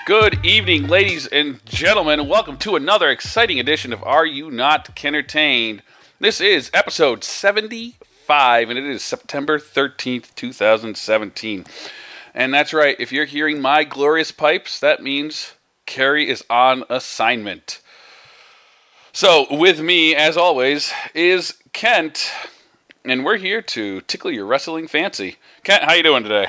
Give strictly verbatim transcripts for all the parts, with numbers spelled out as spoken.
Good evening, ladies and gentlemen. Welcome to another exciting edition of Are You Not Kentertained? This is episode seventy-five, and it is September thirteenth, twenty seventeen. And that's right, if you're hearing my glorious pipes, that means Carrie is on assignment. So, with me, as always, is Kent, and we're here to tickle your wrestling fancy. Kent, how you doing today?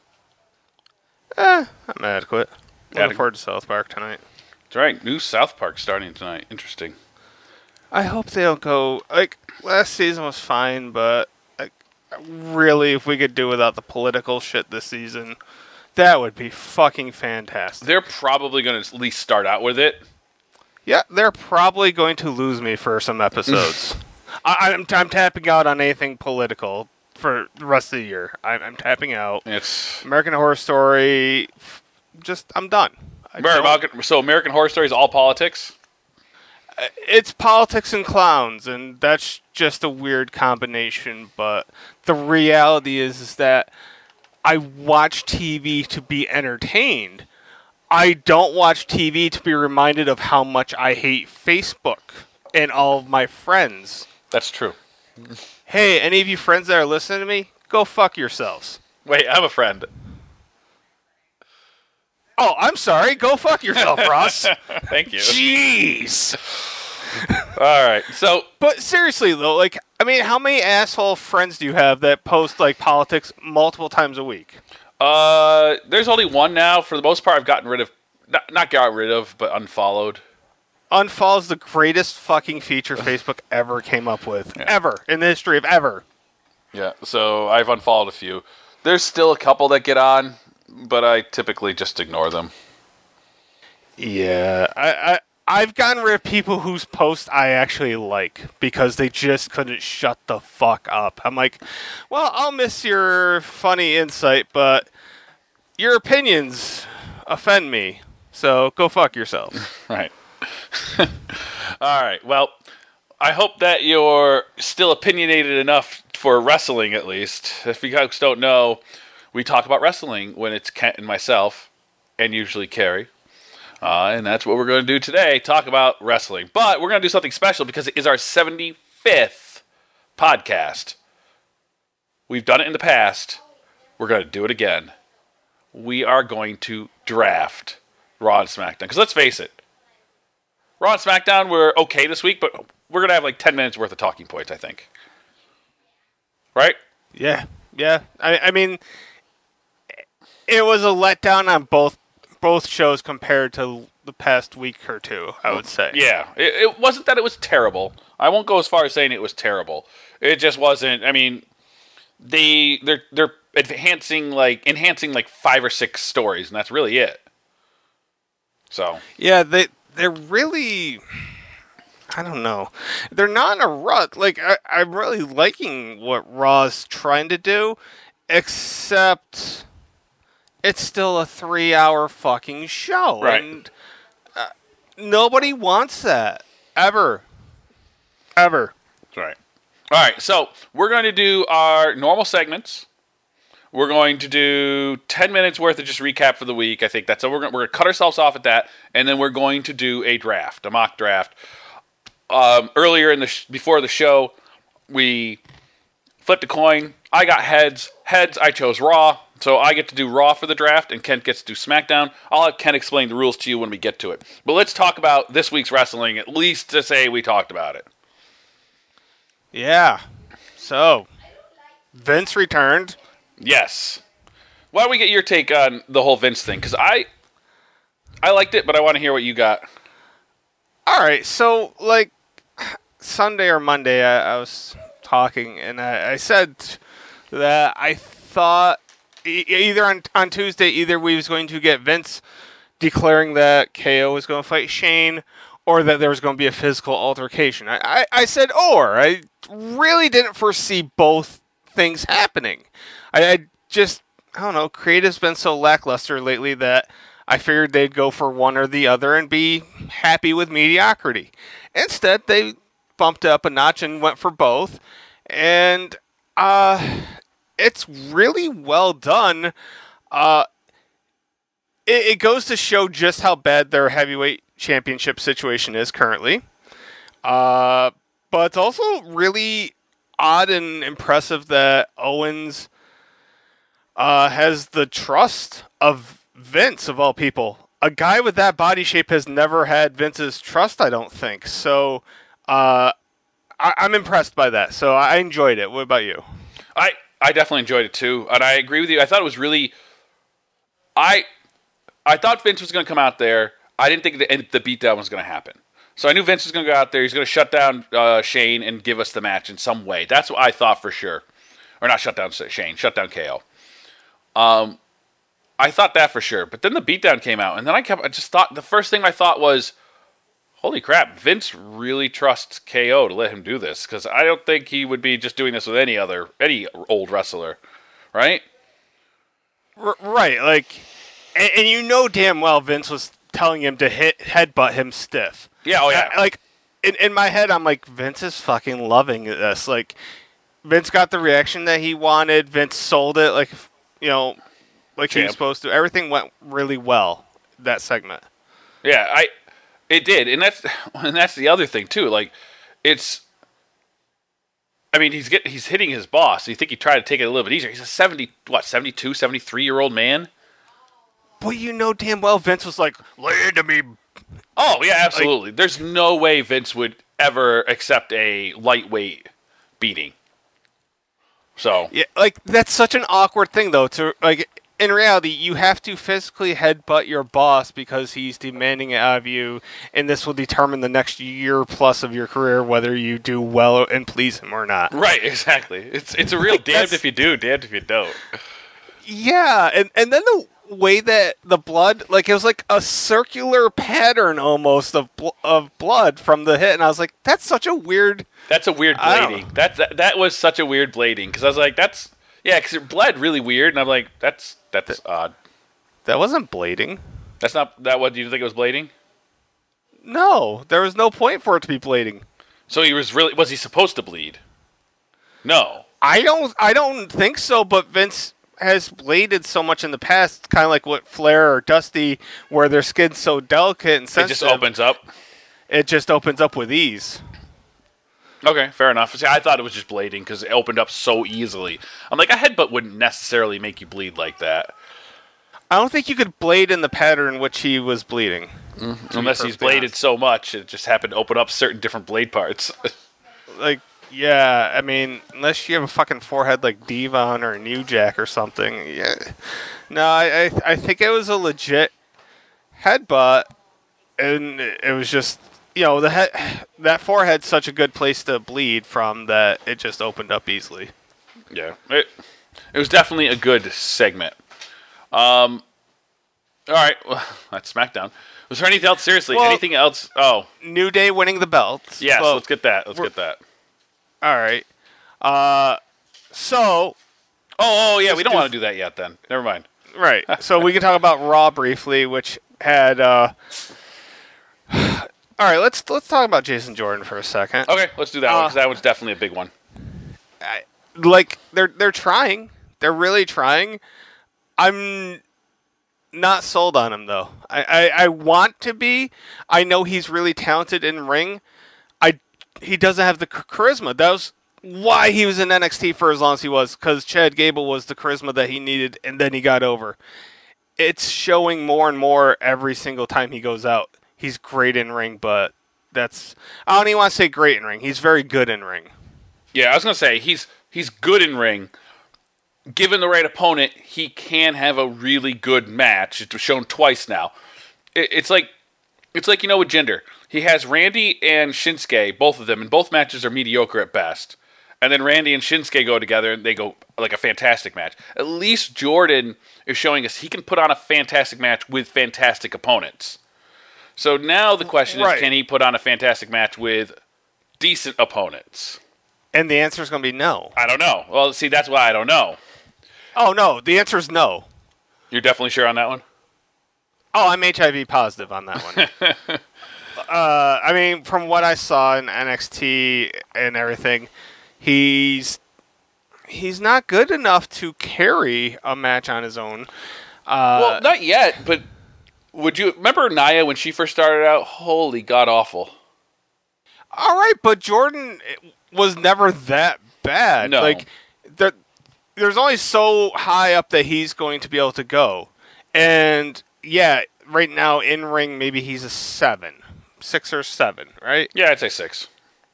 Eh, I'm adequate. Looking Adequate. forward to South Park tonight. That's right, new South Park starting tonight. Interesting. I hope they don't go... Like, last season was fine, but... Like, really, if we could do without the political shit this season, that would be fucking fantastic. They're probably going to at least start out with it. Yeah, they're probably going to lose me for some episodes. I, I'm, I'm tapping out on anything political for the rest of the year. I'm, I'm tapping out. It's American Horror Story... Just, I'm done. I don't- American, so American Horror Story is all politics? It's politics and clowns, and that's just a weird combination, but the reality is, is that I watch T V to be entertained. I don't watch T V to be reminded of how much I hate Facebook and all of my friends. That's true. Hey, any of you friends that are listening to me, go fuck yourselves. Wait, I have a friend. Oh, I'm sorry. Go fuck yourself, Ross. Thank you. Jeez. All right, so But seriously, though, like, I mean, how many asshole friends do you have that post, like, politics multiple times a week? uh, there's only one now. For the most part, I've gotten rid of, not, not got rid of, but unfollowed. Unfollow is the greatest fucking feature Facebook ever came up with. Yeah. Ever. In the history of ever. Yeah, so I've unfollowed a few. There's still a couple that get on, but I typically just ignore them. Yeah. I, I, I've gotten rid of people whose posts I actually like because they just couldn't shut the fuck up. I'm like, well, I'll miss your funny insight, but your opinions offend me. So go fuck yourself. Right. All right, well, I hope that you're still opinionated enough for wrestling, at least. If you guys don't know, we talk about wrestling when it's Kent and myself, and usually Carrie. Uh, and that's what we're going to do today, talk about wrestling. But we're going to do something special because it is our seventy-fifth podcast. We've done it in the past. We're going to do it again. We are going to draft Raw and SmackDown. Because let's face it, Raw and SmackDown were okay this week, but we're going to have like ten minutes worth of talking points, I think. Right? Yeah. Yeah. I, I mean... It was a letdown on both both shows compared to the past week or two, I would say. Yeah. It, it wasn't that it was terrible. I won't go as far as saying it was terrible. It just wasn't. I mean, they they're they're enhancing like enhancing like five or six stories, and that's really it. So Yeah, they they're really... I don't know. They're not in a rut. Like, I, I'm really liking what Raw's trying to do, except... It's still a three-hour fucking show, Right. and uh, nobody wants that ever, ever. that's right. All right. So we're going to do our normal segments. We're going to do ten minutes worth of just recap for the week. I think that's so we're going we're going to cut ourselves off at that, and then we're going to do a draft, a mock draft. Um, earlier in the sh- before the show, we flipped a coin. I got heads. Heads. I chose Raw. So I get to do Raw for the draft, and Kent gets to do SmackDown. I'll have Kent explain the rules to you when we get to it. But let's talk about this week's wrestling, at least to say we talked about it. Yeah. So, Vince returned. Yes. Why don't we get your take on the whole Vince thing? Because I, I liked it, but I want to hear what you got. All right, so, like, Sunday or Monday, I, I was talking, and I, I said that I thought... Either on, on Tuesday, either we was going to get Vince declaring that K O was going to fight Shane, or that there was going to be a physical altercation. I, I, I said or. I really didn't foresee both things happening. I, I just, I don't know, creative's been so lackluster lately that I figured they'd go for one or the other and be happy with mediocrity. Instead, they bumped up a notch and went for both. And, uh... it's really well done. Uh, it, it goes to show just how bad their heavyweight championship situation is currently. Uh, but it's also really odd and impressive that Owens uh, has the trust of Vince, of all people. A guy with that body shape has never had Vince's trust, I don't think. So uh, I, I'm impressed by that. So I enjoyed it. What about you? I, I definitely enjoyed it too, and I agree with you. I thought it was really... I I thought Vince was going to come out there. I didn't think the, the beatdown was going to happen. So I knew Vince was going to go out there. He's going to shut down uh, Shane and give us the match in some way. That's what I thought for sure. Or not shut down Shane, shut down K O. Um, I thought that for sure. But then the beatdown came out, and then I kept. I just thought the first thing I thought was, "Holy crap! Vince really trusts K O to let him do this, because I don't think he would be just doing this with any other any old wrestler, right?" R- right, like, and, and you know damn well Vince was telling him to hit headbutt him stiff. Yeah, oh yeah. I, like in in my head, I'm like, Vince is fucking loving this. Like, Vince got the reaction that he wanted. Vince sold it, like, you know, like Champ. He was supposed to. Everything went really well that segment. Yeah, I it did, and that's and that's the other thing too. Like, it's. I mean, he's get, he's hitting his boss. You think he tried to take it a little bit easier. He's a seventy, what, seventy-two, seventy-three-year-old man? Well, you know damn well Vince was like, lay into me. Oh, yeah, absolutely. Like, there's no way Vince would ever accept a lightweight beating. So. Yeah, like, that's such an awkward thing, though. To like, in reality, you have to physically headbutt your boss because he's demanding it out of you, and this will determine the next year plus of your career whether you do well and please him or not. Right, exactly. It's it's a real like, damned if you do, damned if you don't. Yeah, and, and then the way that the blood, like, it was like a circular pattern almost of bl- of blood from the hit, and I was like, that's such a weird... That's a weird blading. That, that, that was such a weird blading, because I was like, that's... Yeah, because it bled really weird, and I'm like, that's that's odd. That wasn't blading. That's not that. What do you think it was blading? No, there was no point for it to be blading. So he was really was he supposed to bleed? No, I don't. I don't think so. But Vince has bladed so much in the past, kind of like what Flair or Dusty, where their skin's so delicate and sensitive. It just opens up. It just opens up with ease. Okay, fair enough. See, I thought it was just blading because it opened up so easily. I'm like, a headbutt wouldn't necessarily make you bleed like that. I don't think you could blade in the pattern in which he was bleeding. Mm-hmm. Unless he's bladed honest. so much, it just happened to open up certain different blade parts. Like, yeah, I mean, unless you have a fucking forehead like Devon or New Jack or something. Yeah. No, I, I, I think it was a legit headbutt, and it was just... You know, the head, that forehead's such a good place to bleed from that it just opened up easily. Yeah, it it was definitely a good segment. Um, all right, well, that's SmackDown. Was there anything else? Seriously, well, anything else? Oh, New Day winning the belts. Yes, well, let's get that. Let's get that. All right. Uh, so. Oh, oh yeah, we don't do, want to do that yet. Then never mind. Right. So we can talk about Raw briefly, which had. Uh, All right, let's let's talk about Jason Jordan for a second. Okay, let's do that uh, one because that one's definitely a big one. I, like they're they're trying, they're really trying. I'm not sold on him though. I, I, I want to be. I know he's really talented in ring. I he doesn't have the charisma. That was why he was in N X T for as long as he was, because Chad Gable was the charisma that he needed, and then he got over. It's showing more and more every single time he goes out. He's great in ring, but that's... I don't even want to say great in ring. He's very good in ring. Yeah, I was going to say, he's he's good in ring. Given the right opponent, he can have a really good match. It's shown twice now. It, it's like, it's like, you know, with Jinder. He has Randy and Shinsuke, both of them, and both matches are mediocre at best. And then Randy and Shinsuke go together, and they go like a fantastic match. At least Jordan is showing us he can put on a fantastic match with fantastic opponents. So now the question right. is, can he put on a fantastic match with decent opponents? And the answer is going to be no. I don't know. Well, see, that's why I don't know. Oh, no. The answer is no. You're definitely sure on that one? Oh, I'm H I V positive on that one. uh, I mean, from what I saw in N X T and everything, he's he's not good enough to carry a match on his own. Uh, well, not yet, but... Would you remember Nia when she first started out? Holy god awful. All right, but Jordan was never that bad. No. Like there, there's only so high up that he's going to be able to go. And yeah, right now in ring maybe he's a seven. Six or seven, right? Yeah, I'd say six.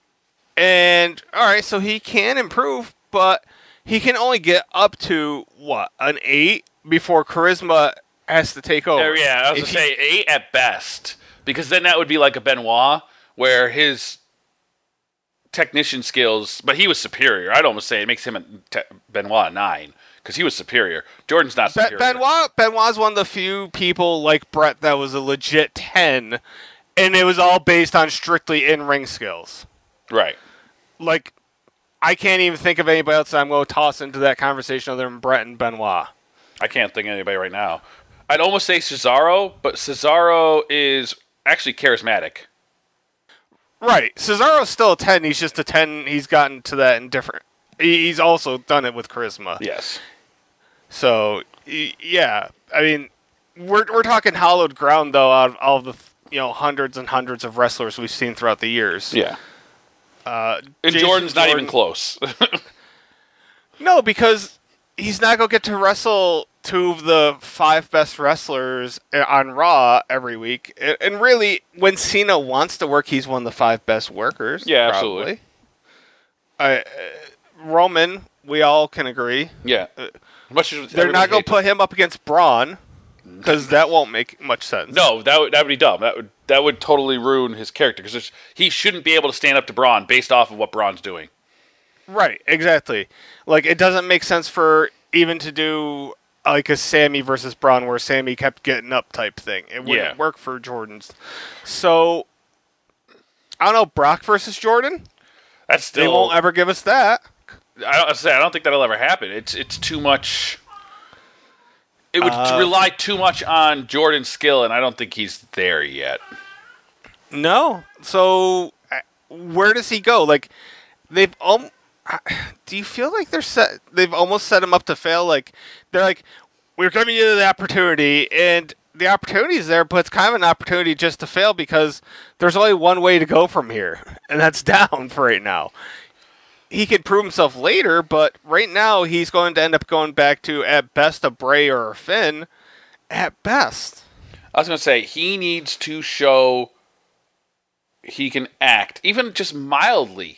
And all right, so he can improve, but he can only get up to what, an eight before charisma has to take over. Uh, yeah, I was If gonna he- say eight at best, because then that would be like a Benoit, where his technician skills, but he was superior. I'd almost say it makes him a te- Benoit a nine, because he was superior. Jordan's not Be- superior. Benoit Benoit's one of the few people like Brett that was a legit ten, and it was all based on strictly in-ring skills. Right. Like, I can't even think of anybody else that I'm going to toss into that conversation other than Brett and Benoit. I can't think of anybody right now. I'd almost say Cesaro, but Cesaro is actually charismatic. Right. Cesaro's still a ten. He's just a ten. He's gotten to that in different... he- He's also done it with charisma. Yes. So, y- yeah. I mean, we're we're talking hallowed ground, though, out of all of the, you know, hundreds and hundreds of wrestlers we've seen throughout the years. Yeah. Uh, And Jason Jordan's not Jordan- even close. No, because he's not going to get to wrestle two of the five best wrestlers on Raw every week. And really, when Cena wants to work, he's one of the five best workers. Yeah, probably. absolutely. Uh, Roman, we all can agree. yeah. Much as They're not everybody going hates to put him up against Braun, because that won't make much sense. him. No, that would that would be dumb. That would that would totally ruin his character, because he shouldn't be able to stand up to Braun based off of what Braun's doing. Right, exactly. Like, it doesn't make sense for even to do like a Sammy versus Braun where Sammy kept getting up type thing. It wouldn't Yeah. work for Jordan's. So, I don't know, Brock versus Jordan? That's They still. won't ever give us that. I don't I say I don't think that'll ever happen. It's it's too much. It would Uh, rely too much on Jordan's skill, and I don't think he's there yet. No. So, uh, where does he go? Like, they've um, do you feel like they're set? They've almost set him up to fail. Like, they're like, we're giving you the opportunity, and the opportunity is there, but it's kind of an opportunity just to fail because there's only one way to go from here, and that's down for right now. He could prove himself later, but right now he's going to end up going back to, at best, a Bray or a Finn. At best. I was going to say, he needs to show he can act, even just mildly.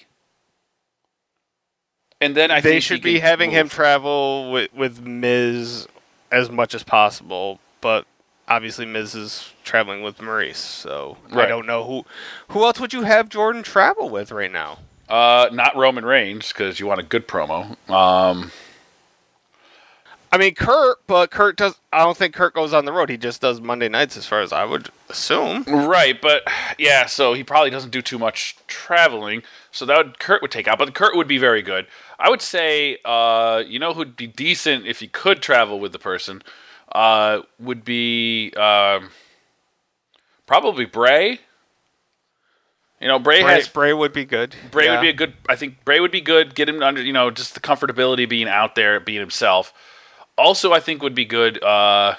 And then I They think should he be can having him move. travel with, with Miz as much as possible, but obviously Miz is traveling with Maurice, so I Right. don't know who who else would you have Jordan travel with right now. Uh, not Roman Reigns, because you want a good promo. Um, I mean Kurt, but Kurt does. I don't think Kurt goes on the road. He just does Monday nights, as far as I would assume. right, but yeah, so he probably doesn't do too much traveling. So that would Kurt would take out, but Kurt would be very good. I would say, uh, you know, who'd be decent if he could travel with the person, uh, would be um, probably Bray. You know, Bray, Bray, has Bray would be good. Bray Yeah. would be a good. I think Bray would be good. Get him under, you know, just the comfortability of being out there, being himself. Also, I think would be good. Uh,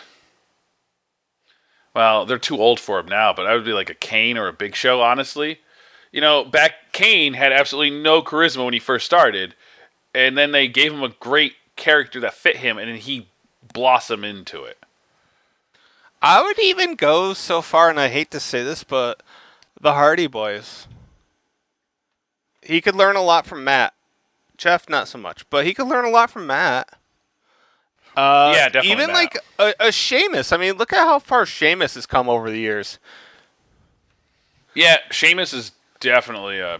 well, they're too old for him now, but I would be like a Kane or a Big Show. Honestly, you know, back Kane had absolutely no charisma when he first started, and then they gave him a great character that fit him, and then he blossomed into it. I would even go so far, and I hate to say this, but the Hardy Boys. He could learn a lot from Matt. Jeff, not so much, but he could learn a lot from Matt. Uh, Yeah, definitely Even Matt. like a, a Sheamus. I mean, look at how far Sheamus has come over the years. Yeah, Sheamus is definitely a.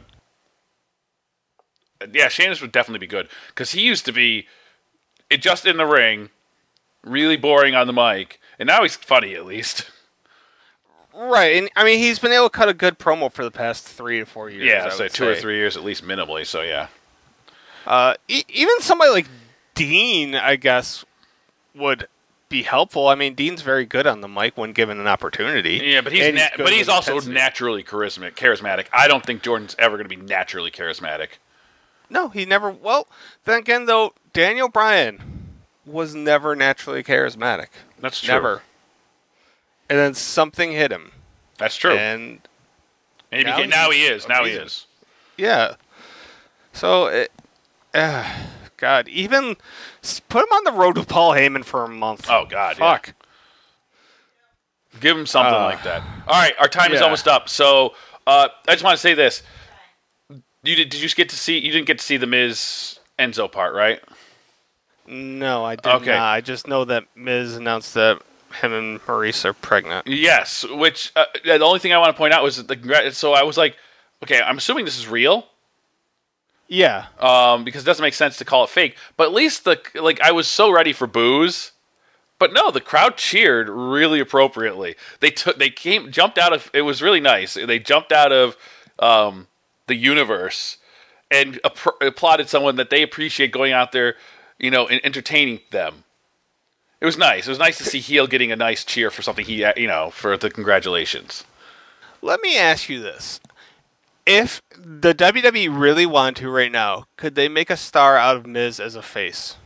Yeah, Sheamus would definitely be good because he used to be, it just in the ring, really boring on the mic, and now he's funny at least. Right, and I mean, he's been able to cut a good promo for the past three to four years. Yeah, I so would two or say. three years at least minimally. So yeah, Uh, e- even somebody like Dean, I guess, would be helpful. I mean, Dean's very good on the mic when given an opportunity. yeah, but he's And na- good but he's with also intensity. naturally charismatic. Charismatic. I don't think Jordan's ever going to be naturally charismatic. No, he never. Well, then again, though, Daniel Bryan was never naturally charismatic. That's true. Never. and then something hit him. That's true. And, and he now, became, now he is. Now he amazing. is. Yeah. So, it, uh, God, even put him on the road with Paul Heyman for a month. Oh, God, Fuck. Yeah. Give him something Uh, like that. All right, our time is yeah. almost up. So uh, I just want to say this: you did, did you get to see? You didn't get to see the Miz Enzo part, right? No, I did Okay. not. I just know that Miz announced that him and Maurice are pregnant. Yes. Which uh, the only thing I want to point out was that the. So I was like, okay, I'm assuming this is real. Yeah. Um, because it doesn't make sense to call it fake. But at least the like, I was so ready for boos. But no, the crowd cheered really appropriately. They took, they came, jumped out of. It was really nice. They jumped out of um, the universe and app- applauded someone that they appreciate going out there, you know, and entertaining them. It was nice. It was nice to see heel getting a nice cheer for something he, you know, for the congratulations. Let me ask you this. If the W W E really wanted to right now, could they make a star out of Miz as a face?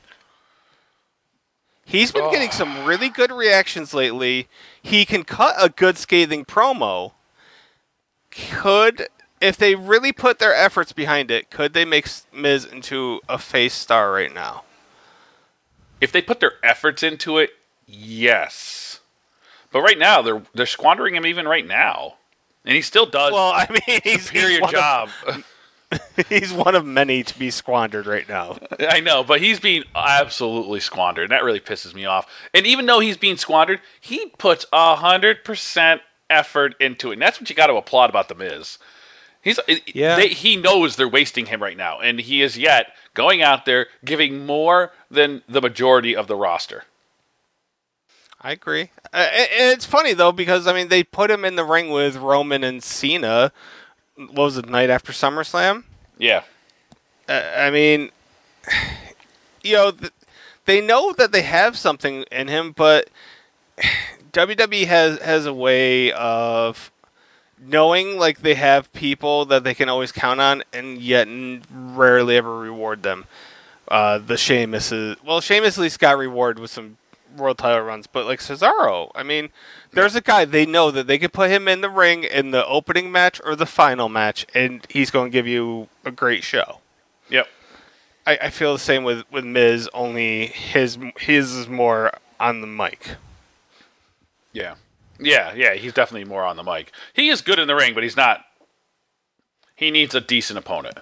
He's been Oh. getting some really good reactions lately. He can cut a good scathing promo. Could, if they really put their efforts behind it, could they make Miz into a face star right now? If they put their efforts into it, yes. But right now, they're they're squandering him even right now, and he still does Well, I mean, he's, superior he's one job. Of, he's one of many to be squandered right now. I know, but he's being absolutely squandered, and that really pisses me off. And even though he's being squandered, he puts a hundred percent effort into it, and that's what you got to applaud about the Miz. He's Yeah. they, he knows they're wasting him right now, and he is yet going out there giving more than the majority of the roster. I agree. Uh, and it's funny though because I mean they put him in the ring with Roman and Cena. What was it, the night after SummerSlam? Yeah, Uh, I mean, you know, th- they know that they have something in him, but W W E has has a way of knowing like they have people that they can always count on, and yet n- rarely ever reward them. Uh, the Sheamus is well, Sheamus at least got rewarded with some world title runs, but like Cesaro, I mean, there's a guy they know that they could put him in the ring in the opening match or the final match, and he's going to give you a great show. yep. I, I feel the same with, with Miz, only his his is more on the mic. Yeah. Yeah, yeah, he's definitely more on the mic. He is good in the ring, but he's not. He needs a decent opponent.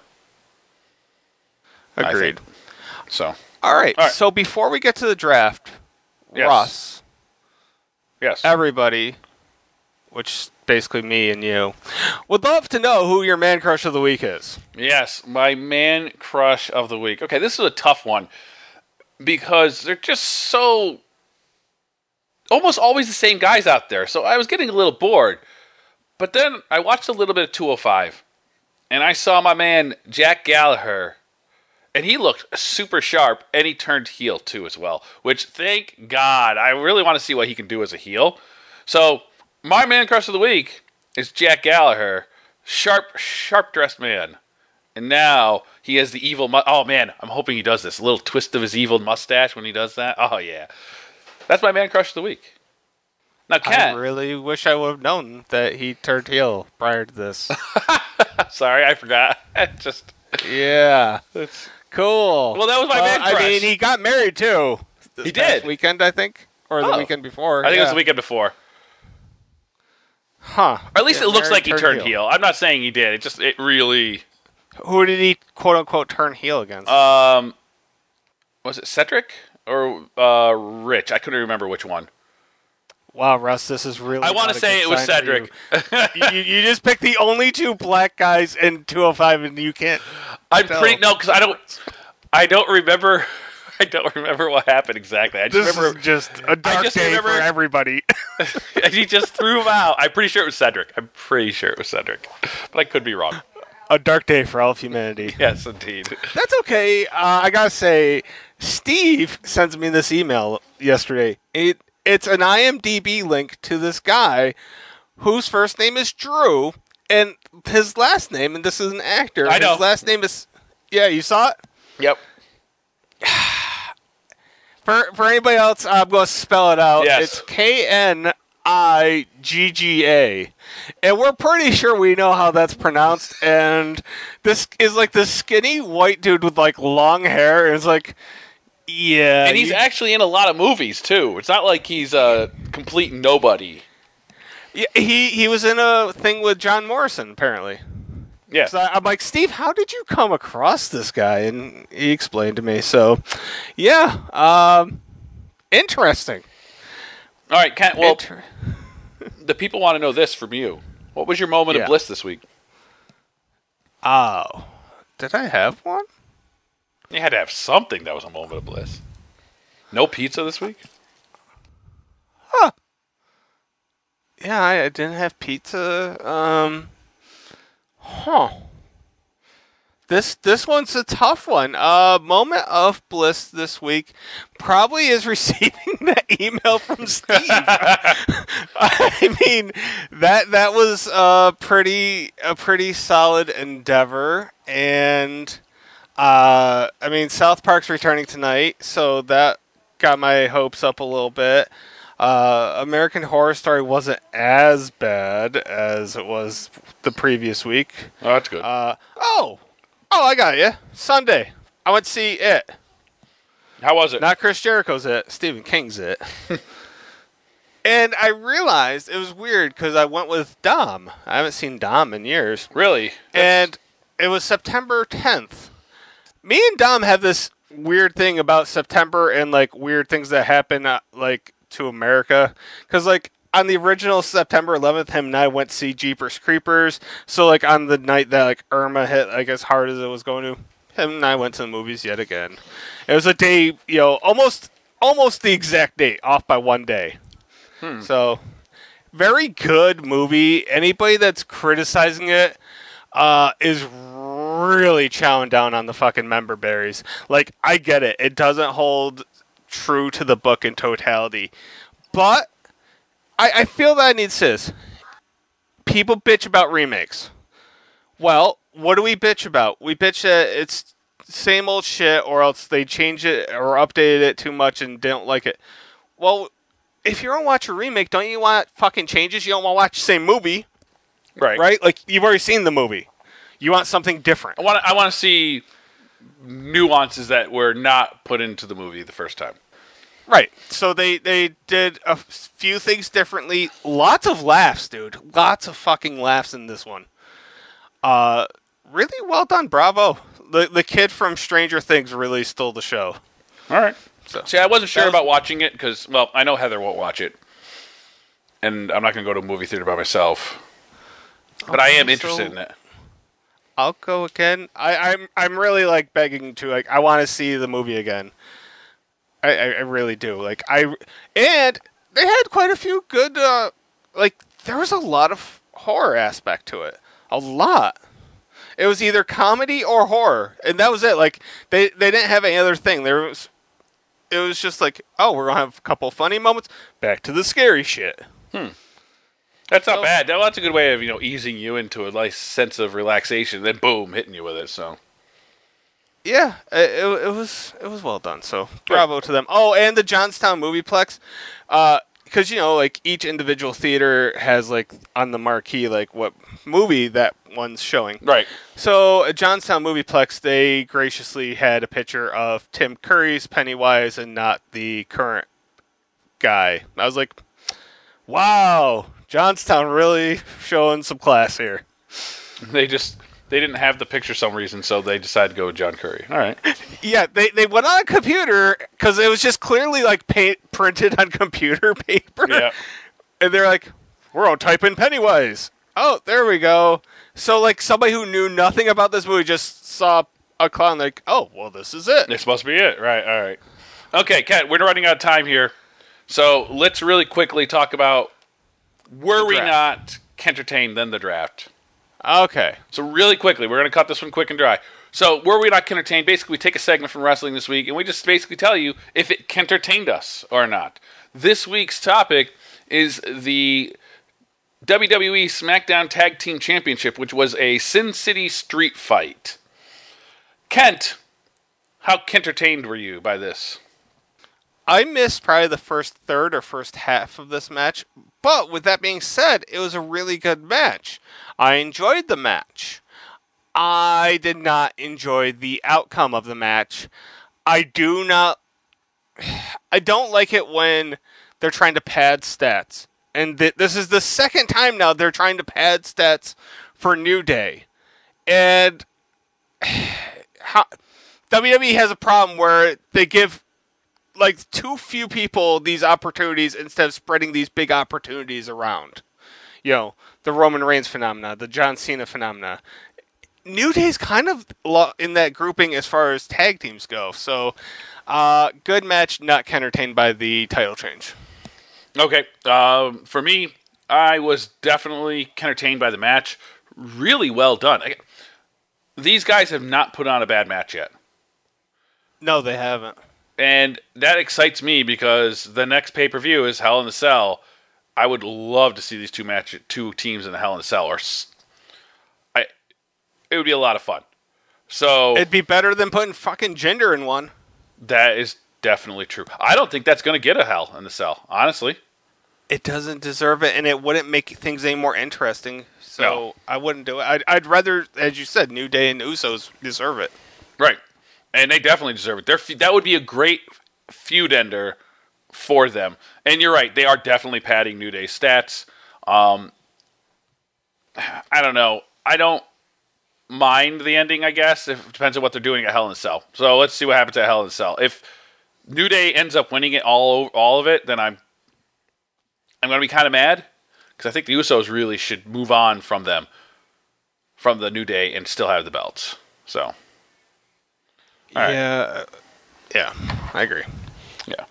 I Agreed. think. So, All right, All right. so before we get to the draft, Yes. Ross, yes. everybody, which is basically me and you, would love to know who your man crush of the week is. Yes, my man crush of the week. Okay, this is a tough one because they're just so almost always the same guys out there. So I was getting a little bored. But then I watched a little bit of two oh five and I saw my man Jack Gallagher, and he looked super sharp, and he turned heel too as well, which thank God. I really want to see what he can do as a heel. So my man crush of the week is Jack Gallagher, sharp, sharp-dressed man. And now he has the evil... Mu- oh, man, I'm hoping he does this. A little twist of his evil mustache when he does that. Oh, yeah. That's my man crush of the week. Now, I Ken... really wish I would have known that he turned heel prior to this. Sorry, I forgot. Just... Yeah. Cool. Well, that was my man I crush. mean, he got married too. This He past did. weekend, I think, or the Oh. weekend before. I think it was yeah. the weekend before. Huh. Or at least Yeah, it looks married, like he turned heel. I'm not saying he did. It just... It really... Who did he quote unquote turn heel against? Um... Was it Cedric? Or uh, Rich? I couldn't remember which one. Wow, Russ, this is really. I want not to a say good it was sign for Cedric. You. you, you just picked the only two black guys in two oh five, and you can't. I'm tell. pretty... No, because I don't... I don't remember... I don't remember what happened exactly. I just This remember... is just a dark just day remember- for everybody. he just threw him out. I'm pretty sure it was Cedric. I'm pretty sure it was Cedric. But I could be wrong. A dark day for all of humanity. Yes, indeed. That's okay. Uh, I gotta say, Steve sends me this email yesterday. It it's an I M D B link to this guy whose first name is Drew, and his last name, and this is an actor. I know. His last name is. Yeah, you saw it. Yep. For for anybody else, I'm going to spell it out. Yes. It's K N I G G A. And we're pretty sure we know how that's pronounced. And this is like this skinny white dude with like long hair. And it's like, yeah. And he's you, actually in a lot of movies, too. It's not like he's a complete nobody. yeah, he, he was in a thing with John Morrison, apparently. Yeah. So I'm like, Steve, how did you come across this guy? And he explained to me. So, yeah. Um, interesting. All right, Kent, well, Inter- the people want to know this from you. What was your moment Yeah. of bliss this week? Oh. Did I have one? You had to have something that was a moment of bliss. No pizza this week? Huh. Yeah, I, I didn't have pizza. Um, huh. This this one's a tough one. Uh, moment of bliss this week probably is receiving that email from Steve. I mean, that that was a pretty a pretty solid endeavor, and uh, I mean, South Park's returning tonight, so that got my hopes up a little bit. Uh, American Horror Story wasn't as bad as it was the previous week. Oh, that's good. Uh, oh, oh, I got you. Sunday, I went to see It. How was it? Not Chris Jericho's It, Stephen King's It. And I realized it was weird because I went with Dom. I haven't seen Dom in years. Really? And it was September tenth. Me and Dom have this weird thing about September and like weird things that happen uh, like to America. Because like on the original September eleventh, him and I went to see Jeepers Creepers. So like on the night that like Irma hit like as hard as it was going to, him and I went to the movies yet again. It was a day, you know, almost almost the exact date, off by one day. Hmm. So very good movie. Anybody that's criticizing it uh, is really chowing down on the fucking member berries. Like, I get it. It doesn't hold true to the book in totality. But I, I feel that I need this. People bitch about remakes. Well, what do we bitch about? We bitch that it's same old shit, or else they change it or updated it too much and don't like it. Well, if you're gonna watch a remake, don't you want fucking changes? You don't want to watch the same movie, Right. right? Like, you've already seen the movie. You want something different. I want I want to see nuances that were not put into the movie the first time. Right. So they, they did a few things differently. Lots of laughs, dude. Lots of fucking laughs in this one. Uh, really well done. Bravo. The the kid from Stranger Things really stole the show. All right. So, See, I wasn't sure was- about watching it because, well, I know Heather won't watch it, and I'm not going to go to a movie theater by myself. But I am Okay, interested so- in it. I'll go again. I, I'm I'm really like begging to like I want to see the movie again. I, I, I really do. Like I and they had quite a few good. Uh, like there was a lot of horror aspect to it. A lot. It was either comedy or horror, and that was it. Like they they didn't have any other thing. There was. It was just like, oh, we're gonna have a couple funny moments. Back to the scary shit. That's not So- bad. That- That's a good way of, you know, easing you into a nice sense of relaxation. Then boom, hitting you with it. So Yeah, it, it, it was it was well done. So bravo to them. Oh, and the Johnstown Movieplex, because you know, like each individual theater has like on the marquee like what movie that one's showing. right. So at Johnstown Movieplex, they graciously had a picture of Tim Curry's Pennywise and not the current guy. I was like, wow, Johnstown really showing some class here. They just they didn't have the picture for some reason, so they decided to go with John Curry. All right. Yeah, they, they went on a computer because it was just clearly like paint printed on computer paper. Yeah. And they're like, we're going to type in Pennywise. Oh, there we go. So like somebody who knew nothing about this movie just saw a clown like, oh, well, this is it. This must be it. Right. All right. Okay, Kat, we're running out of time here. So let's really quickly talk about were The we draft. not entertained then the draft? Okay. So really quickly, we're going to cut this one quick and dry. So were we not entertained? Basically, we take a segment from wrestling this week, and we just basically tell you if it entertained us or not. This week's topic is the W W E SmackDown Tag Team Championship, which was a Sin City street fight. Kent, how entertained were you by this? I missed probably the first third or first half of this match. But with that being said, it was a really good match. I enjoyed the match. I did not enjoy the outcome of the match. I do not... I don't like it when they're trying to pad stats. And th- this is the second time now they're trying to pad stats for New Day. And how, W W E has a problem where they give like too few people these opportunities instead of spreading these big opportunities around. You know, the Roman Reigns phenomena, the John Cena phenomena. New Day's kind of in that grouping as far as tag teams go. So, uh, good match, not entertained by the title change. Okay. Um, for me, I was definitely entertained by the match. Really well done. I, these guys have not put on a bad match yet. No, they haven't. And that excites me because the next pay-per-view is Hell in a Cell. I would love to see these two match, two teams in the Hell in a Cell. Or I, it would be a lot of fun. So it'd be better than putting fucking Jinder in one. That is definitely true. I don't think that's going to get a Hell in the Cell, honestly. It doesn't deserve it, and it wouldn't make things any more interesting. So no. I wouldn't do it. I'd, I'd rather, as you said, New Day and Usos deserve it. Right. And they definitely deserve it. They're, that would be a great feud ender for them. And you're right, they are definitely padding New Day's stats. Um, I don't know. I don't mind the ending, I guess. It depends on what they're doing at Hell in a Cell. So let's see what happens at Hell in a Cell. If New Day ends up winning it all, all of it, then I'm I'm going to be kind of mad. Because I think the Usos really should move on from them, from the New Day, and still have the belts. So... Right. Yeah, yeah, I agree. Yeah.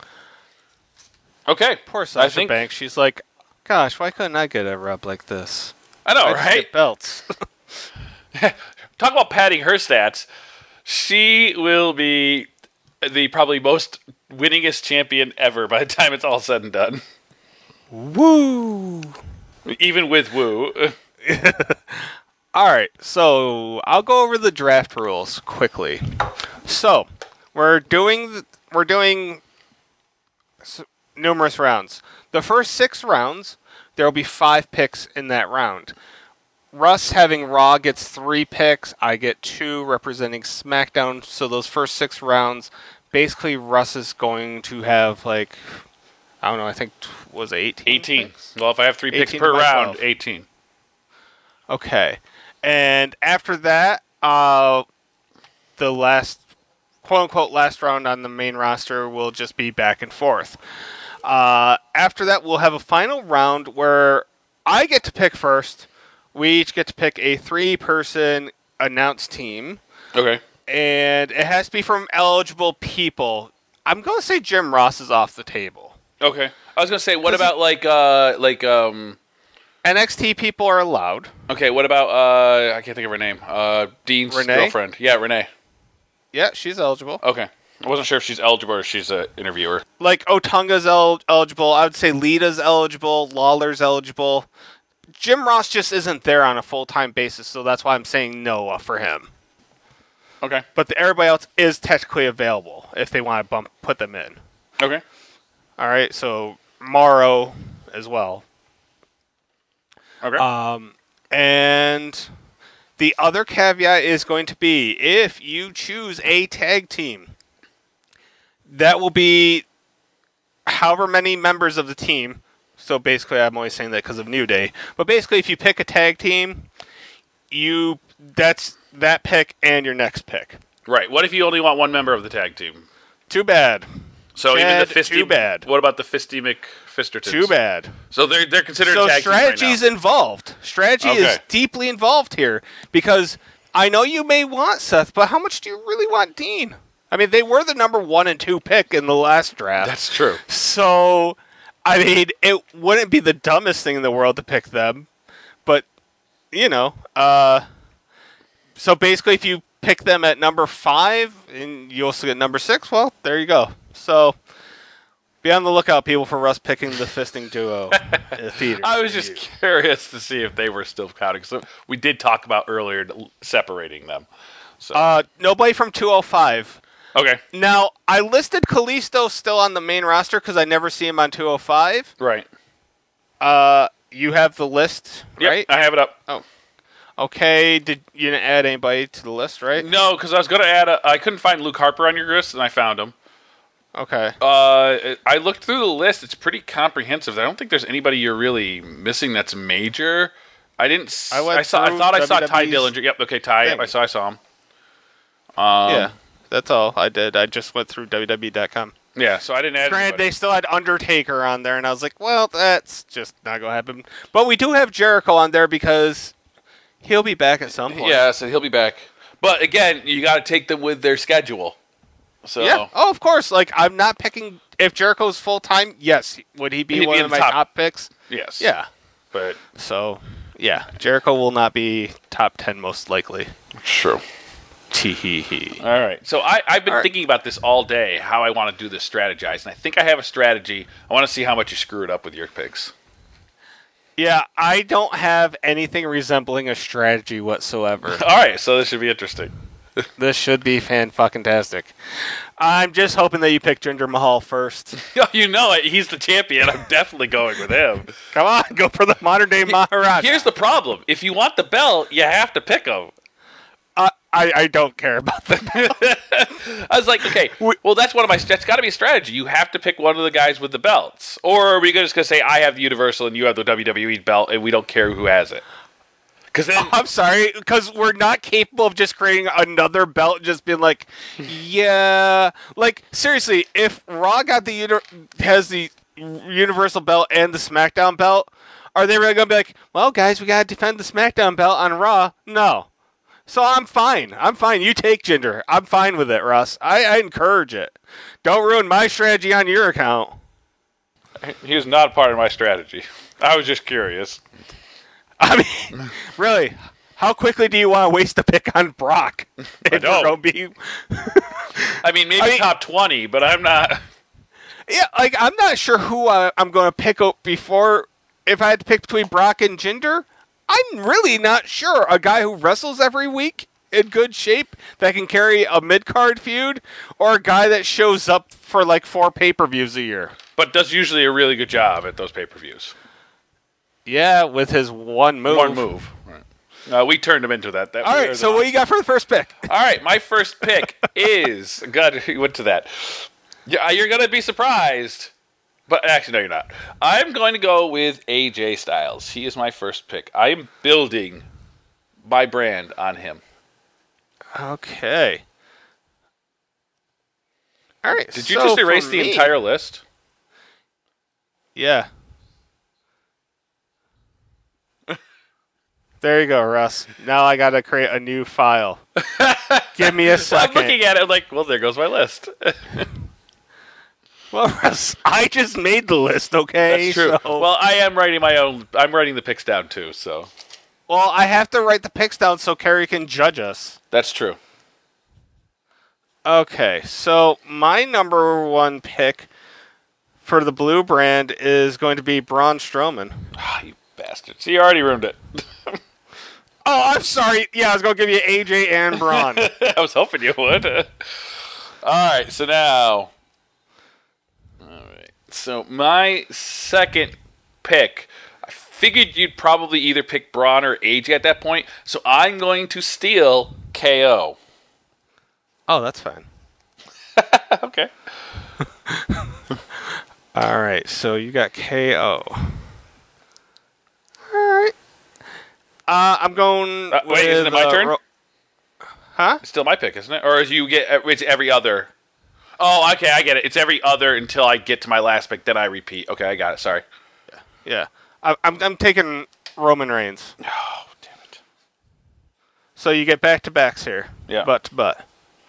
Okay. Poor Sasha think, Banks. She's like, gosh, why couldn't I get a rub like this? I know, I'd right? Get belts. Talk about padding her stats. She will be the probably most winningest champion ever by the time it's all said and done. Woo! Even with Woo. All right, so I'll go over the draft rules quickly. So we're doing we're doing numerous rounds. The first six rounds, there will be five picks in that round. Russ, having Raw, gets three picks. I get two, representing SmackDown. So those first six rounds, basically, Russ is going to have like I don't know. I think was it eighteen. Eighteen. Picks? Well, if I have three picks per round, twelve. Eighteen. Okay. And after that, uh, the last, quote-unquote, last round on the main roster will just be back and forth. Uh, after that, we'll have a final round where I get to pick first. We each get to pick a three-person announced team. Okay. And it has to be from eligible people. I'm going to say Jim Ross is off the table. Okay. I was going to say, what about, like, uh, like, um... N X T people are allowed. Okay, what about, uh, I can't think of her name. Uh, Dean's Renee? girlfriend. Yeah, Renee. Yeah, she's eligible. Okay. I wasn't sure if she's eligible or if she's an interviewer. Like, Otunga's el- eligible. I would say Lita's eligible. Lawler's eligible. Jim Ross just isn't there on a full-time basis, so that's why I'm saying no for him. Okay. But the, everybody else is technically available if they want to bump put them in. Okay. All right, so Morrow as well. Okay. Um, and the other caveat is going to be if you choose a tag team, that will be however many members of the team. So basically, I'm always saying that because of New Day. But basically, if you pick a tag team, you that's that pick and your next pick. Right. What if you only want one member of the tag team? Too bad. So Chad, even the Fisty, too bad. What about the Fisty McFistertons? Too bad. So they're they're considered so a tag strategy's team right involved. Strategy Okay. is deeply involved here because I know you may want Seth, but how much do you really want Dean? I mean, they were the number one and two pick in the last draft. That's true. So, I mean, it wouldn't be the dumbest thing in the world to pick them, but you know, uh, so basically, if you pick them at number five and you also get number six, well, there you go. So, be on the lookout, people, for Russ picking the fisting duo in the theater. I was just curious to see if they were still counting. So we did talk about earlier separating them. So Uh, nobody from two oh five. Okay. Now, I listed Kalisto still on the main roster because I never see him on two oh five. Right. Uh, you have the list, Yep, right? I have it up. Oh. Okay, did you didn't add anybody to the list, right? No, because I was going to add a... I couldn't find Luke Harper on your list, and I found him. Okay. Uh, I looked through the list. It's pretty comprehensive. I don't think there's anybody you're really missing that's major. I didn't... S- I went I, saw, I through thought I saw Ty W W E's Dillinger. Yep, okay, Ty. Yep, thing. I saw I saw him. Um, yeah, that's all I did. I just went through W W E dot com. Yeah, so I didn't add Granted, anybody. they still had Undertaker on there, and I was like, well, that's just not going to happen. But we do have Jericho on there because he'll be back at some point. Yeah, so he'll be back. But again, you got to take them with their schedule. So Yeah. Oh, of course. Like, I'm not picking... If Jericho's full-time, yes. Would he be He'd one be of in my top. top picks? yes. Yeah. But So, yeah. Jericho will not be top ten most likely. true. Tee-hee-hee. All right. So I, I've been All right. thinking about this all day, how I want to do this strategize. And I think I have a strategy. I want to see how much you screw it up with your picks. Yeah, I don't have anything resembling a strategy whatsoever. All right. So this should be interesting. This should be fan-fucking-tastic. I'm just hoping that you pick Jinder Mahal first. You know it. He's the champion. I'm definitely going with him. Come on, go for the modern-day Maharaja. Here's the problem. If you want the belt, you have to pick him. Uh, I, I don't care about that. I was like, okay, well, that's one of my. That's got to be a strategy. You have to pick one of the guys with the belts, or are we just gonna say I have the Universal and you have the W W E belt, and we don't care who has it? Because then, I'm sorry, because we're not capable of just creating another belt and just being like, yeah. Like, seriously, if Raw got the uni- has the Universal belt and the SmackDown belt, are they really going to be like, well, guys, we got to defend the SmackDown belt on Raw? No. So I'm fine. I'm fine. You take Jinder. I'm fine with it, Russ. I, I encourage it. Don't ruin my strategy on your account. he was not part of my strategy. I was just curious. I mean, really, how quickly do you want to waste a pick on Brock? If don't. Gonna be... I mean, maybe I mean- top twenty, but I'm not. Yeah, like, I'm not sure who I, I'm going to pick up before. If I had to pick between Brock and Jinder, I'm really not sure. A guy who wrestles every week in good shape that can carry a mid-card feud, or a guy that shows up for like four pay-per-views a year. But does usually a really good job at those pay-per-views. Yeah, with his one move. One move. Right. Uh, we turned him into that. that All right, so what you got for the first pick? All right, my first pick is... God, we went to that. Yeah, you're going to be surprised. But actually, no, you're not. I'm going to go with A J Styles. He is my first pick. I am building my brand on him. Okay. All right. Did you so just erase for the me- entire list? Yeah. There you go, Russ. Now I got to create a new file. Give me a Well, second. I'm looking at it like, well, there goes my list. Well, Russ, I just made the list, okay? That's true. So- Well, I am writing my own. I'm writing the picks down too, so well, I have to write the picks down so Carrie can judge us. that's true. Okay, so my number one pick for the blue brand is going to be Braun Strowman. Ah, you bastards! You already ruined it. Oh, I'm sorry. Yeah, I was going to give you A J and Braun. I was hoping you would. All right, so now, all right. So my second pick, I figured you'd probably either pick Braun or A J at that point, so I'm going to steal K O. Oh, that's fine. Okay. All right, so you got K O. All right. Uh, I'm going. Uh, wait, isn't it with, my uh, turn? Ro- huh? It's still my pick, isn't it? Or is you get it's every other? Oh, okay, I get it. It's every other until I get to my last pick, then I repeat. Okay, I got it. Sorry. Yeah. I, I'm I'm taking Roman Reigns. Oh, damn it. So you get back to backs here. Yeah. Butt to butt.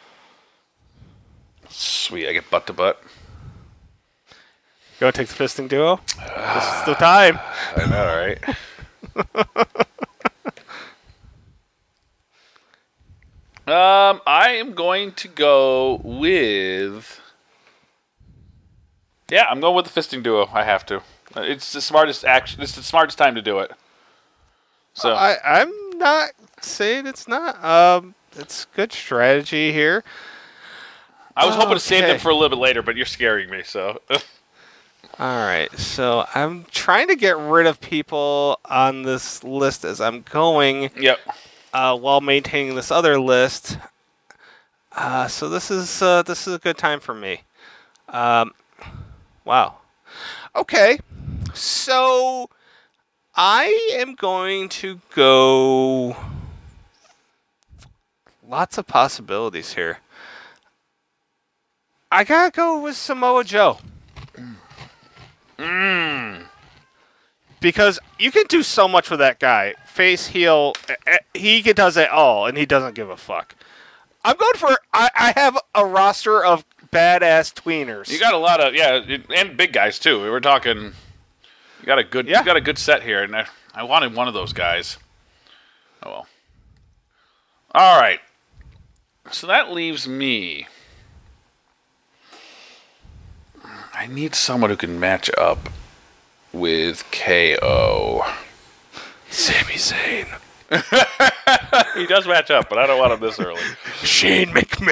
Sweet, I get butt to butt. You want to take the fisting duo? This is the time. I know, right? um, I am going to go with. Yeah, I'm going with the fisting duo. I have to. It's the smartest action. It's the smartest time to do it. So I I'm not saying it's not. Um, it's good strategy here. I was hoping to save Okay. them for a little bit later, but you're scaring me, so. All right, so I'm trying to get rid of people on this list as I'm going, Yep. uh, while maintaining this other list. Uh, so this is uh, this is a good time for me. Um, wow. Okay, so I am going to go. Lots of possibilities here. I gotta go with Samoa Joe. Mmm. Because you can do so much with that guy. Face, heel, eh, eh, he does it all, and he doesn't give a fuck. I'm going for, I, I have a roster of badass tweeners. You got a lot of, yeah, and big guys, too. We were talking, you got a good, Yeah. you got a good set here, and I, I wanted one of those guys. Oh, well. All right. So that leaves me. I need someone who can match up with K O. Sami Zayn. He does match up, but I don't want him this early. Shane McMahon.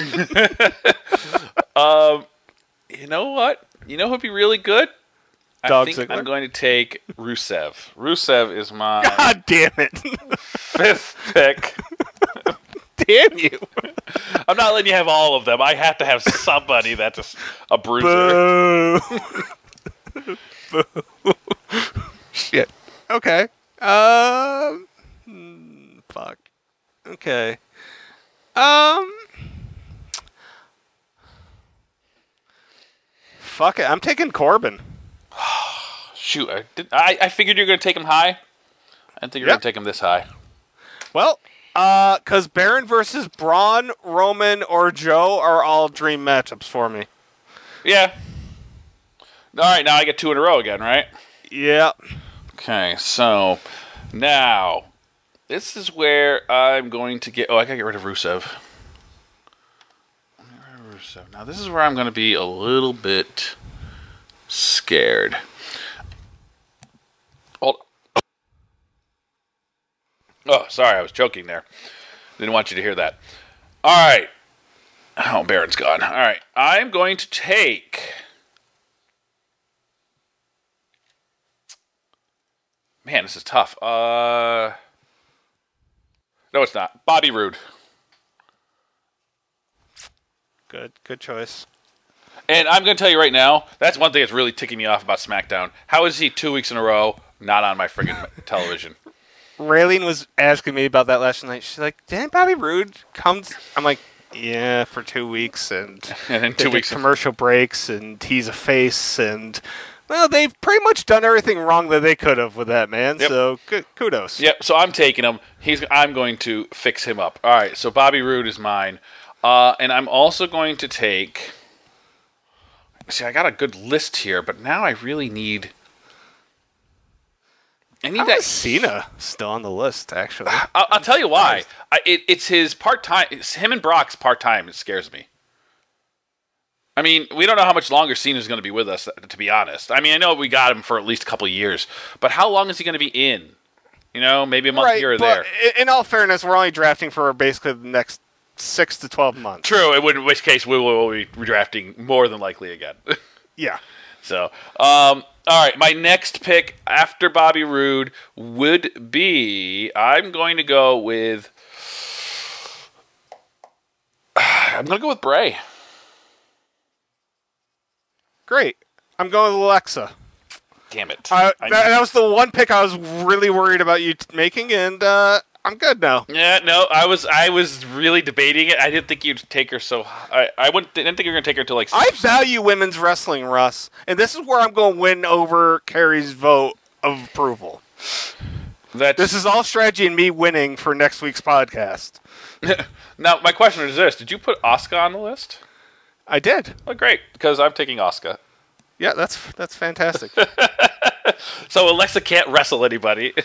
You know what? You know who'd be really good? I Dog think Ziggler? I'm going to take Rusev. Rusev is my God damn it. fifth pick. Damn you. I'm not letting you have all of them. I have to have somebody that's a, a bruiser. Boo. Boo. Shit. Okay. Um. hmm, Fuck. Okay. Um. Fuck it. I'm taking Corbin. Shoot, I, did, I, I figured you were going to take him high. I didn't think you were Yep. going to take him this high. Well, uh, because Baron versus Braun, Roman, or Joe are all dream matchups for me. Yeah. All right, now I get two in a row again, right? Yeah. Okay, so now this is where I'm going to get. Oh, I gotta get rid of Rusev. Get rid of Rusev. Now this is where I'm going to be a little bit scared. Hold. Oh, sorry, I was joking there. Didn't want you to hear that. All right. Oh, Baron's gone. All right, I'm going to take. Man, this is tough. Uh, no, it's not. Bobby Roode. Good. Good choice. And I'm going to tell you right now, that's one thing that's really ticking me off about SmackDown. How is he two weeks in a row not on my friggin' television? Raylene was asking me about that last night. She's like, "Didn't Bobby Roode come?" I'm like, "Yeah, for two weeks, and And then they two did weeks. commercial breaks, and he's a face, and well, they've pretty much done everything wrong that they could have with that man. Yep. So good, kudos." Yep. So I'm taking him. He's. I'm going to fix him up. All right. So Bobby Roode is mine, uh, and I'm also going to take. See, I got a good list here, but now I really need. I need How that is Cena still on the list? Actually, I'll, I'll tell you why. I, it, it's his part time. It's him and Brock's part time. It scares me. I mean, we don't know how much longer Cena's going to be with us. To be honest, I mean, I know we got him for at least a couple of years, but how long is he going to be in? You know, maybe a month right? here or but there. i- in all fairness, we're only drafting for basically the next six to twelve months. True. In which case, we will be redrafting more than likely again. Yeah. So, um, all right, my next pick after Bobby Roode would be. I'm going to go with. I'm going to go with Bray. Great. I'm going with Alexa. Damn it! Uh, I that, knew- that was the one pick I was really worried about you t- making, and uh, I'm good now. Yeah, no, I was I was really debating it. I didn't think you'd take her so. I I wouldn't didn't think you were gonna take her until like. I six. value women's wrestling, Russ, and this is where I'm going to win over Carrie's vote of approval. That's, This is all strategy and me winning for next week's podcast. now my question is this: did you put Asuka on the list? I did. Oh, great, because I'm taking Asuka. Yeah, that's that's fantastic. So Alexa can't wrestle anybody.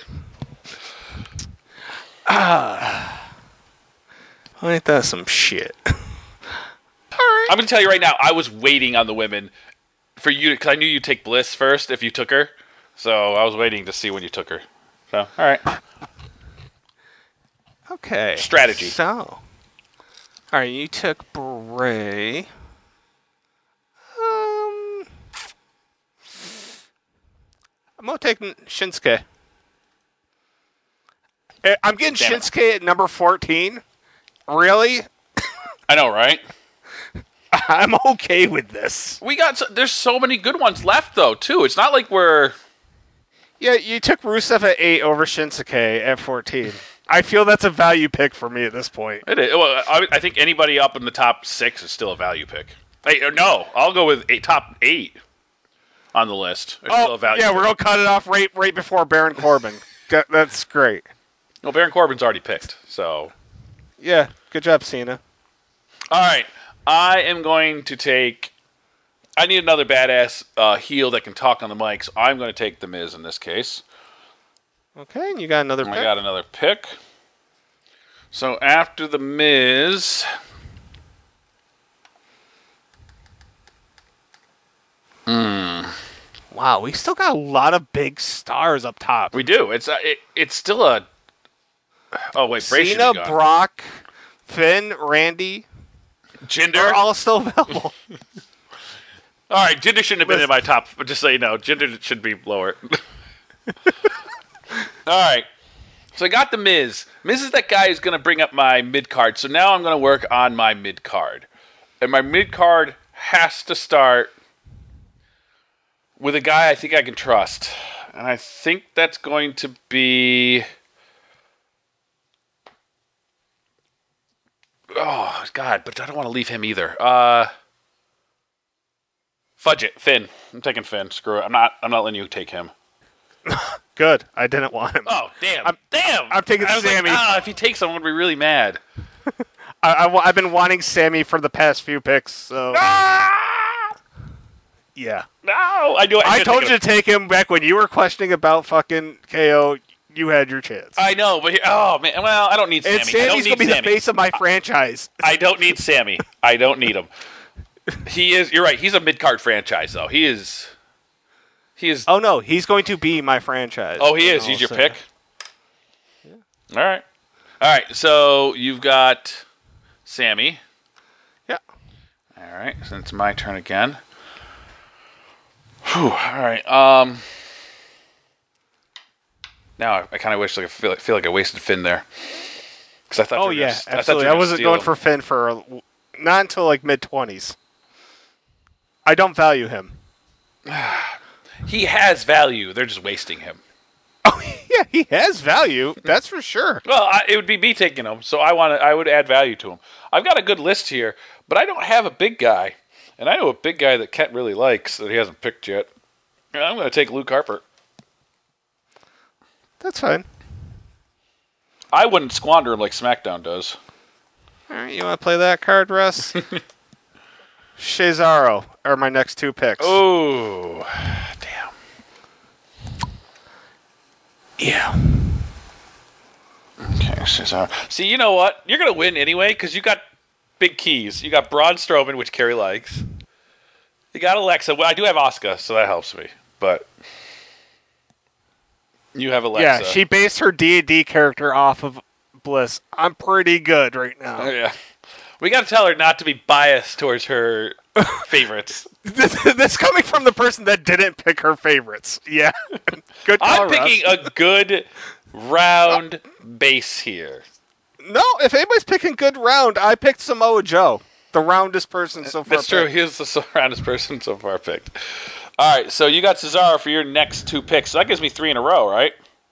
Ain't that some shit? I'm going to tell you right now, I was waiting on the women for you because I knew you'd take Bliss first if you took her. So I was waiting to see when you took her. So, all right. Okay. Strategy. So, all right, you took Bray. Ray. Um, I'm gonna take Shinsuke. Eh, I'm getting Damn it. Shinsuke at number fourteen. Really? I know, right? I'm okay with this. We got so, there's so many good ones left though too. It's not like we're Yeah, you took Rusev at eight over Shinsuke at fourteen. I feel that's a value pick for me at this point. it is. Well, I, I think anybody up in the top six is still a value pick. Hey, or no, I'll go with a top eight on the list. It's still Oh, a value yeah, pick. we're gonna cut it off right right before Baron Corbin. That- That's great. Well, Baron Corbin's already picked, so Yeah, good job, Cena. all right. I am going to take. I need another badass uh, heel that can talk on the mic, so I'm going to take The Miz in this case. Okay, and you got another pick. I got another pick. So after The Miz, Wow, we still got a lot of big stars up top. we do. It's uh, it, it's still a. Oh wait, Bray should Cena, be gone. Brock, Finn, Randy Jinder. are all still available. All right, Jinder shouldn't have been in my top, but just so you know, Jinder should be lower. All right. So I got The Miz. Miz is that guy who's going to bring up my mid card. So now I'm going to work on my mid card. And my mid card has to start with a guy I think I can trust. And I think that's going to be. Oh, God, but I don't want to leave him either. Uh. Fudge it, Finn. I'm taking Finn. Screw it. I'm not. I'm not letting you take him. Good. I didn't want him. Oh damn! I'm- damn! I'm taking I was Sammy. Like, ah, if he takes him, I'm gonna be really mad. I, have been wanting Sammy for the past few picks. So Ah! yeah, No, I knew. I, I should told take you him. to take him back when you were questioning about fucking K O. You had your chance. I know, but he, oh man. Well, I don't need Sammy. and I don't Sammy's need gonna be Sammy. the face of my franchise. I don't need Sammy. I don't need him. He is. You're right. He's a mid card franchise, though. He is. He is. Oh no, he's going to be my franchise. Oh, he is. I'll He's your say. pick. All right. All right. So you've got Sammy. Yeah. All right. So it's my turn again. Whew. All right. Um. Now I, I kind of wish like I feel, like- feel like I wasted Finn there because I thought. Oh you were yeah, gonna, absolutely. I, I, thought you were wasn't gonna going steal for Finn for a, not until like mid twenties. I don't value him. him. He has value. They're just wasting him. Oh yeah, he has value. That's for sure. Well, I, it would be me taking him, so I want to. I would add value to him. I've got a good list here, but I don't have a big guy, and I know a big guy that Kent really likes that he hasn't picked yet. I'm going to take Luke Harper. That's fine. I wouldn't squander him like SmackDown does. All right, you want to play that card, Russ? Cesaro are my next two picks. Oh, damn. Yeah. Okay, Cesaro. See, you know what? You're going to win anyway because you got big keys. You got Braun Strowman, which Kerry likes. You got Alexa. Well, I do have Asuka, so that helps me. But you have Alexa. Yeah, she based her D and D character off of Bliss. I'm pretty good right now. Oh, yeah. We got to tell her not to be biased towards her favorites. this, this coming from the person that didn't pick her favorites. Yeah. Good call, I'm picking Russ. a good round base here. No, if anybody's picking good round, I picked Samoa Joe. The roundest person so far. That's true. picked. He was the roundest person so far picked. All right, so you got Cesaro for your next two picks. So that gives me three in a row, right?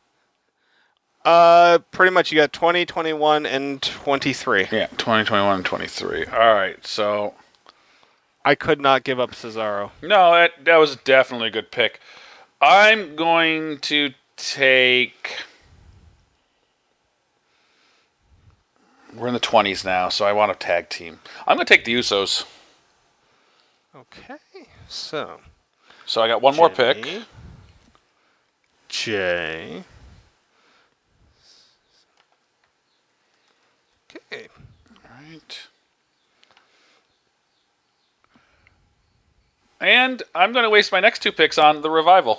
Uh, pretty much you got twenty, twenty-one, and twenty-three. Yeah, twenty, twenty-one, and twenty-three. All right, so... I could not give up Cesaro. No, that, that was definitely a good pick. I'm going to take... We're in the twenties now, so I want a tag team. I'm going to take the Usos. Okay, so... So I got one more pick. Jimmy, Jay. Okay. Right. And I'm going to waste my next two picks on the Revival.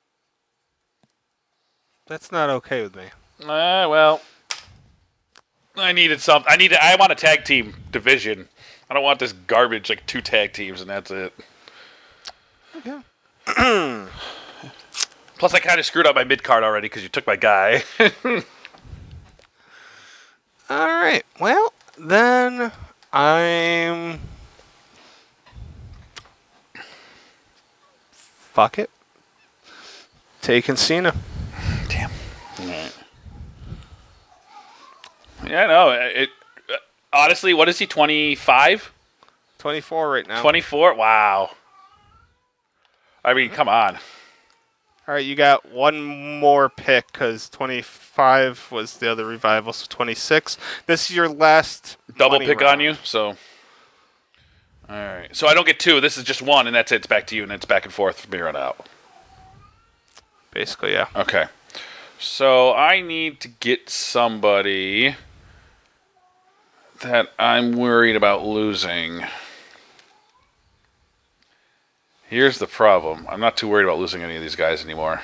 That's not okay with me. Uh, well, I needed something. I need. I want a tag team division. I don't want this garbage like two tag teams and that's it. Okay. Plus, I kind of screwed up my mid card already because you took my guy. All right. Well, then I'm. Fuck it. Taking Cena. Damn. All right. Yeah, no. It uh, honestly, what is he? twenty-five? twenty-four right now. twenty-four? Wow. I mean, come on. All right, you got one more pick because twenty-five was the other revival, so twenty-six. This is your last double money pick round. on you. So, all right. So I don't get two. This is just one, and that's it. It's back to you, and it's back and forth from here on out. Basically, yeah. Okay. So I need to get somebody that I'm worried about losing. Here's the problem. I'm not too worried about losing any of these guys anymore.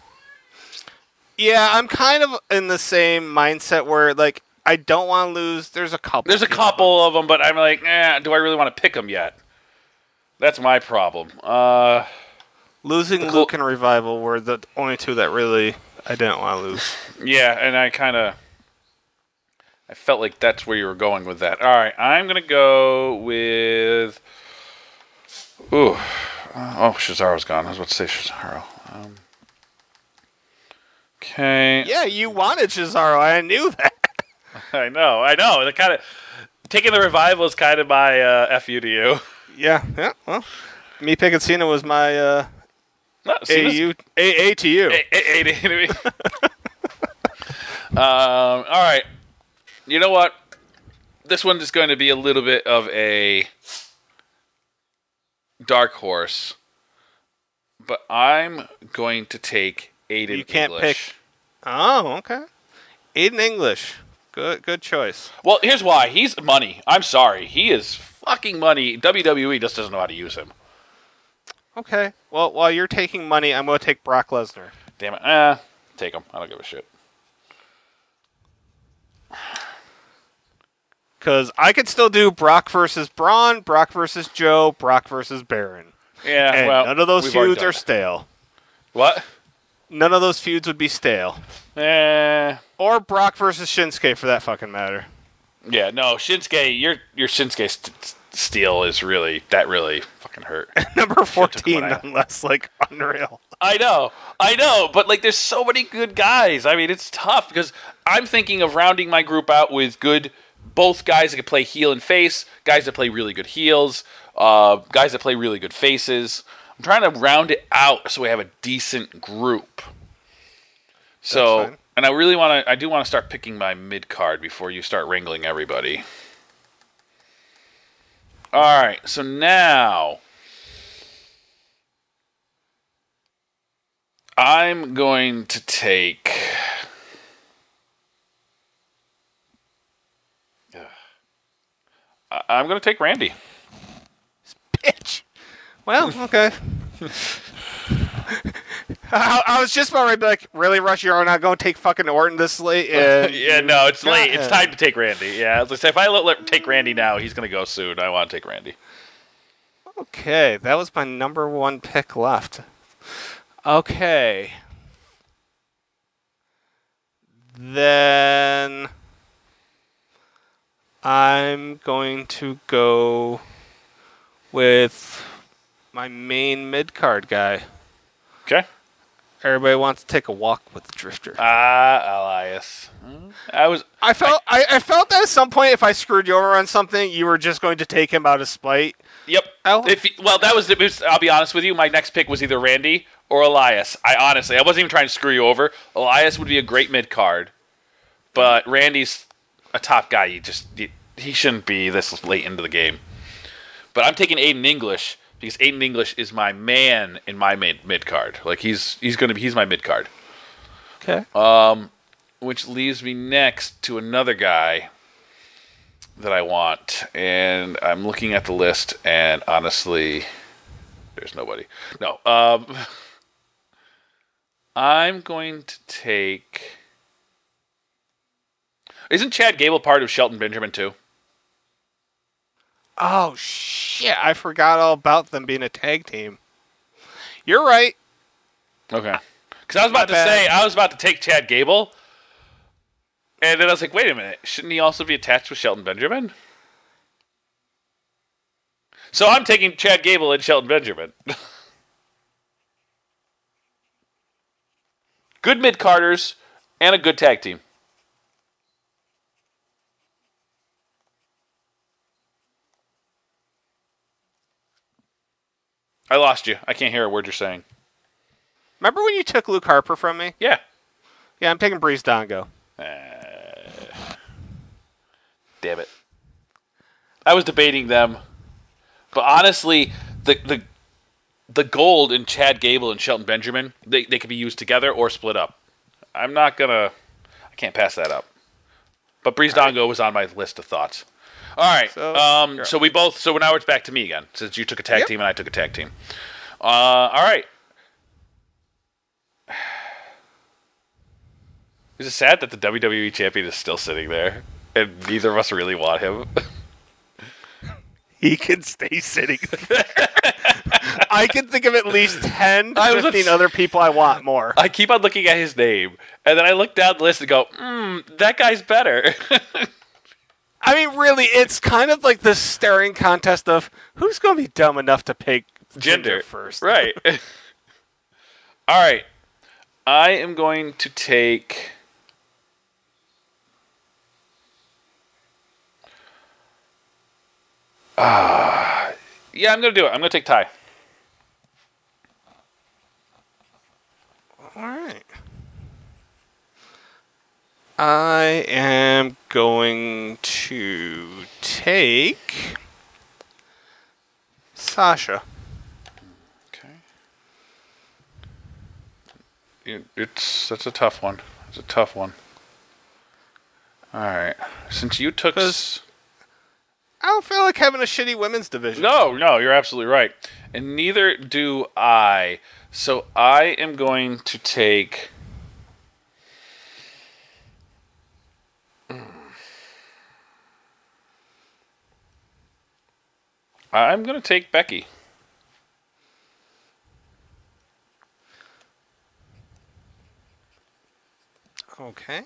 Yeah, I'm kind of in the same mindset where, like, I don't want to lose. There's a couple. There's a couple of them, but I'm like, eh, do I really want to pick them yet? That's my problem. Uh, Losing cool- Luke and Revival were the only two that really I didn't want to lose. yeah, and I kind of... I felt like that's where you were going with that. All right, I'm going to go with... Ooh. Oh, Cesaro's gone. I was about to say Cesaro. Um, okay. Yeah, you wanted Cesaro. I knew that. I know. I know. The kind of taking the revival is kind of my uh, F U to you. Yeah. Yeah. Well, me picking Cena was my uh, No, A Cena's- U A A to you. A- A- A to me. um, all right. You know what? This one is going to be a little bit of a dark horse, but I'm going to take Aiden You can't English. pick. Oh, okay. Aiden English. Good. Good choice. Well, here's why. He's money. I'm sorry. He is fucking money. W W E just doesn't know how to use him. Okay. Well, while you're taking money, I'm going to take Brock Lesnar. Damn it. Eh, take him. I don't give a shit. Because I could still do Brock versus Braun, Brock versus Joe, Brock versus Baron. Yeah, And well, none of those we've already feuds done are it. stale. What? None of those feuds would be stale. Eh. Or Brock versus Shinsuke, for that fucking matter. Yeah, no, Shinsuke, your your Shinsuke st- steal is really, that really fucking hurt. Number fourteen, when I- nonetheless, like, unreal. I know, I know, but like there's so many good guys. I mean, it's tough because I'm thinking of rounding my group out with good, both guys that can play heel and face, guys that play really good heels, uh, guys that play really good faces. I'm trying to round it out so we have a decent group. So, That's fine. and I really want to, I do want to start picking my mid card before you start wrangling everybody. All right, so now I'm going to take. I- I'm going to take Randy. Bitch. Well, okay. I, I was just about ready to be like, really, Rush, you're not going to take fucking Orton this late? And yeah, no, it's God. late. It's time to take Randy. Yeah, as I say, if I let, let take Randy now, he's going to go soon. I want to take Randy. Okay, that was my number one pick left. Okay. Then I'm going to go with my main mid card guy. Okay. Everybody wants to take a walk with the Drifter. Ah, Elias. I was. I felt I, I felt that at some point, if I screwed you over on something, you were just going to take him out of spite. Yep. Oh. If he- well, that was. The, I'll be honest with you. My next pick was either Randy or Elias. I honestly, I wasn't even trying to screw you over. Elias would be a great mid card, but Randy's a top guy. You just you, he shouldn't be this late into the game. But I'm taking Aiden English because Aiden English is my man in my mid mid card. Like he's he's gonna be he's my mid card. Okay. Um, which leaves me next to another guy that I want, and I'm looking at the list, and honestly, there's nobody. No. Um, I'm going to take. Isn't Chad Gable part of Shelton Benjamin too? Oh, shit. I forgot all about them being a tag team. You're right. Okay. Because I was about to bad. say, I was about to take Chad Gable. And then I was like, wait a minute. Shouldn't he also be attached with Shelton Benjamin? So I'm taking Chad Gable and Shelton Benjamin. Good mid-carders and a good tag team. I lost you. I can't hear a word you're saying. Remember when you took Luke Harper from me? Yeah. Yeah, I'm taking Breeze Dongo. Uh, damn it. I was debating them. But honestly, the the the gold in Chad Gable and Shelton Benjamin, they, they could be used together or split up. I'm not going to... I can't pass that up. But Breeze Dongo right. was on my list of thoughts. All right. So, um, sure. so we both... So now it's back to me again, since you took a tag yep. team and I took a tag team. Uh, all right. Is it sad that the W W E champion is still sitting there and neither of us really want him? He can stay sitting there. I can think of at least ten, fifteen other people I want more. I keep on looking at his name, and then I look down the list and go, hmm, that guy's better. I mean, really, it's kind of like this staring contest of who's going to be dumb enough to pick gender, gender first. Right. All right. I am going to take... Uh, yeah, I'm going to do it. I'm going to take Ty. All right. I am going to take Sasha. Okay. It, it's that's a tough one. It's a tough one. All right. Since you took... S- I don't feel like having a shitty women's division. No, no, you're absolutely right. And neither do I. So I am going to take... I'm going to take Becky. Okay.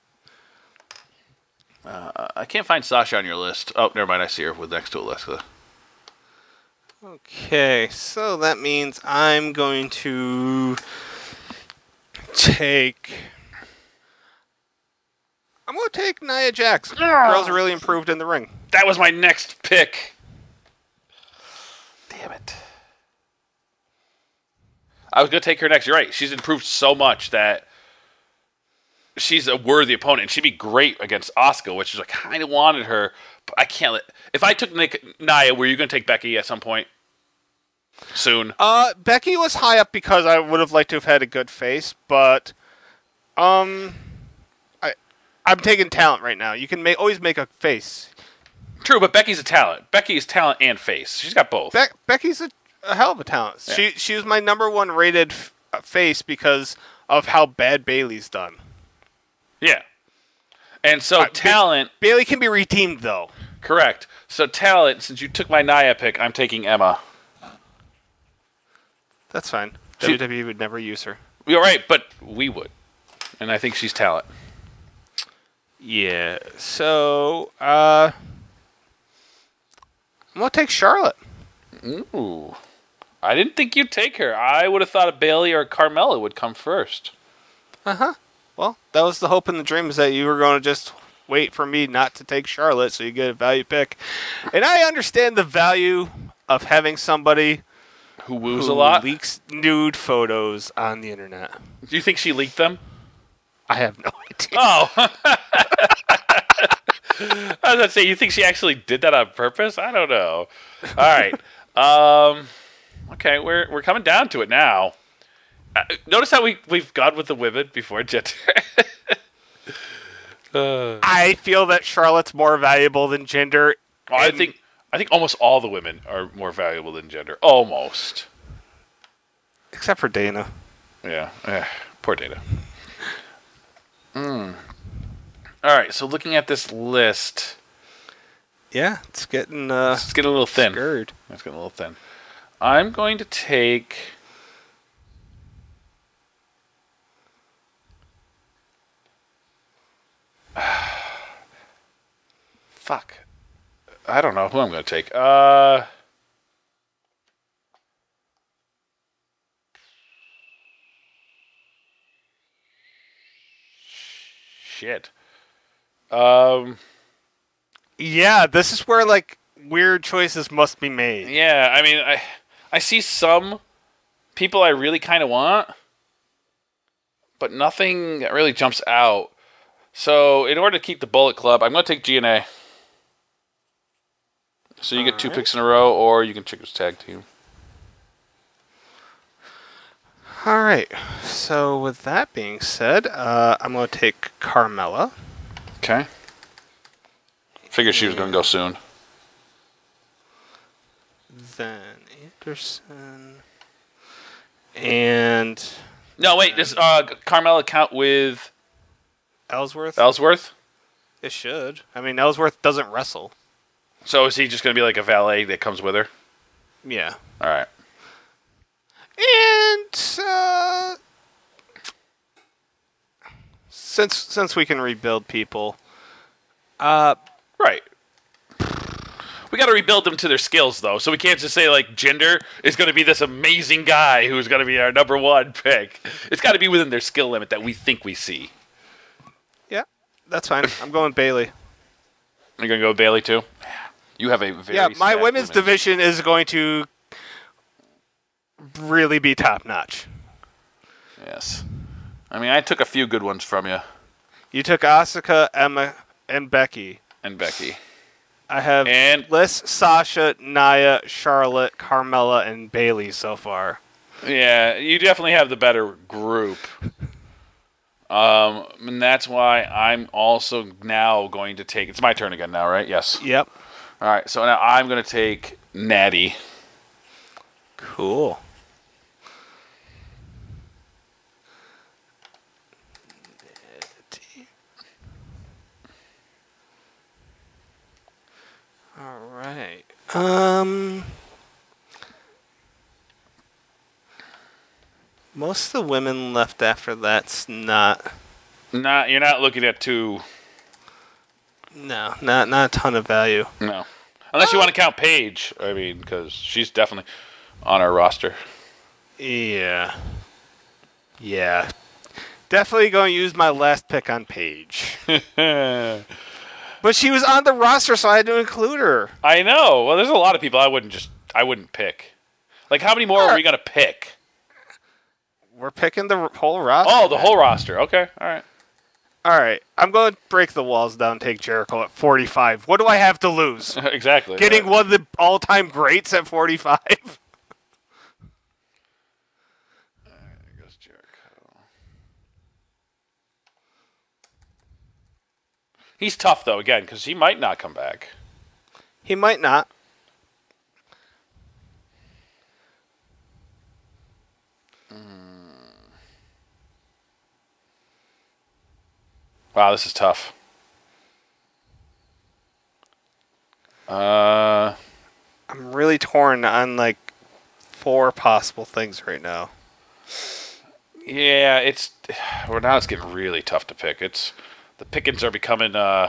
Uh, I can't find Sasha on your list. Oh, never mind. I see her with next to Alexa. Okay, so that means I'm going to take... I'm going to take Nia Jax. Girls are really improved in the ring. That was my next pick. Damn it. I was going to take her next. You're right. She's improved so much that she's a worthy opponent. She'd be great against Asuka, which is I kind of wanted her, but I can't let... If I took Nick, Nia, were you going to take Becky at some point? Soon? Uh, Becky was high up because I would have liked to have had a good face, but... Um... I, I'm taking talent right now. You can make, always make a face. True, but Becky's a talent. Becky is talent and face. She's got both. Be- Becky's a, a hell of a talent. Yeah. She she was my number one rated f- face because of how bad Bayley's done. Yeah. And so uh, talent... Ba- Bayley can be redeemed, though. Correct. So talent, since you took my Nia pick, I'm taking Emma. That's fine. She, W W E would never use her. You're right, but we would. And I think she's talent. Yeah. So, uh... I'm going to take Charlotte. Ooh. I didn't think you'd take her. I would have thought a Bayley or Carmella would come first. Uh-huh. Well, that was the hope and the dream, is that you were going to just wait for me not to take Charlotte so you get a value pick. And I understand the value of having somebody who woos who a lot, leaks nude photos on the internet. Do you think she leaked them? I have no idea. Oh. I was going to say, you think she actually did that on purpose? I don't know. All right. Um, okay, we're we're coming down to it now. Uh, notice how we, we've gone with the women before gender. uh, I feel that Charlotte's more valuable than Jinder. Oh, I think I think almost all the women are more valuable than Jinder. Almost. Except for Dana. Yeah. Eh, poor Dana. Mm. All right, so looking at this list, Yeah, it's getting uh, it's getting a little thin. Scared. It's getting a little thin. I'm going to take. Fuck. I don't know who I'm going to take. Uh. Shit. Um. Yeah, this is where like weird choices must be made. Yeah, I mean, I I see some people I really kind of want, but nothing that really jumps out. So, in order to keep the Bullet Club, I'm going to take G N A. So you get two Alright. picks in a row, or you can Chickers tag team. All right. So with that being said, uh, I'm going to take Carmella. Okay. Figured she was going to go soon. Then Anderson. And No, wait. Does uh, Carmella count with Ellsworth. Ellsworth? It should. I mean, Ellsworth doesn't wrestle. So is he just going to be like a valet that comes with her? Yeah. All right. And uh, since since we can rebuild people, uh, Right. We got to rebuild them to their skills, though. So we can't just say, like, Jinder is going to be this amazing guy who's going to be our number one pick. It's got to be within their skill limit that we think we see. yeah, that's fine. I'm going Bailey. You're going to go with Bailey, too? You have a very Yeah, my stacked women's division is going to really be top notch. Yes. I mean, I took a few good ones from you. You took Asuka, Emma, and Becky. And Becky. I have And- Bliss, Sasha, Nia, Charlotte, Carmella, and Bailey so far. Yeah, you definitely have the better group. Um, and that's why I'm also now going to take... It's my turn again now, right? Yes. Yep. All right, so now I'm going to take Natty. Cool. All right. Um, most of the women left after that's not. Not You're not looking at two... No, not not a ton of value. No. Unless you want to count Paige. I mean, because she's definitely on our roster. Yeah. Yeah. Definitely going to use my last pick on Paige. But she was on the roster, so I had to include her. I know. Well, there's a lot of people I wouldn't just... I wouldn't pick. Like, how many more are we going to pick? We're picking the whole roster. Oh, the man. whole roster. Okay, all right. All right. I'm going to break the walls down, take Jericho at forty-five. What do I have to lose? Exactly. Getting right. one of the all-time greats at forty-five? There goes Jericho. He's tough, though, again, because he might not come back. He might not. Wow, this is tough. Uh, I'm really torn on, like, four possible things right now. yeah, it's... Well, now it's getting really tough to pick. It's... The pickings are becoming, uh...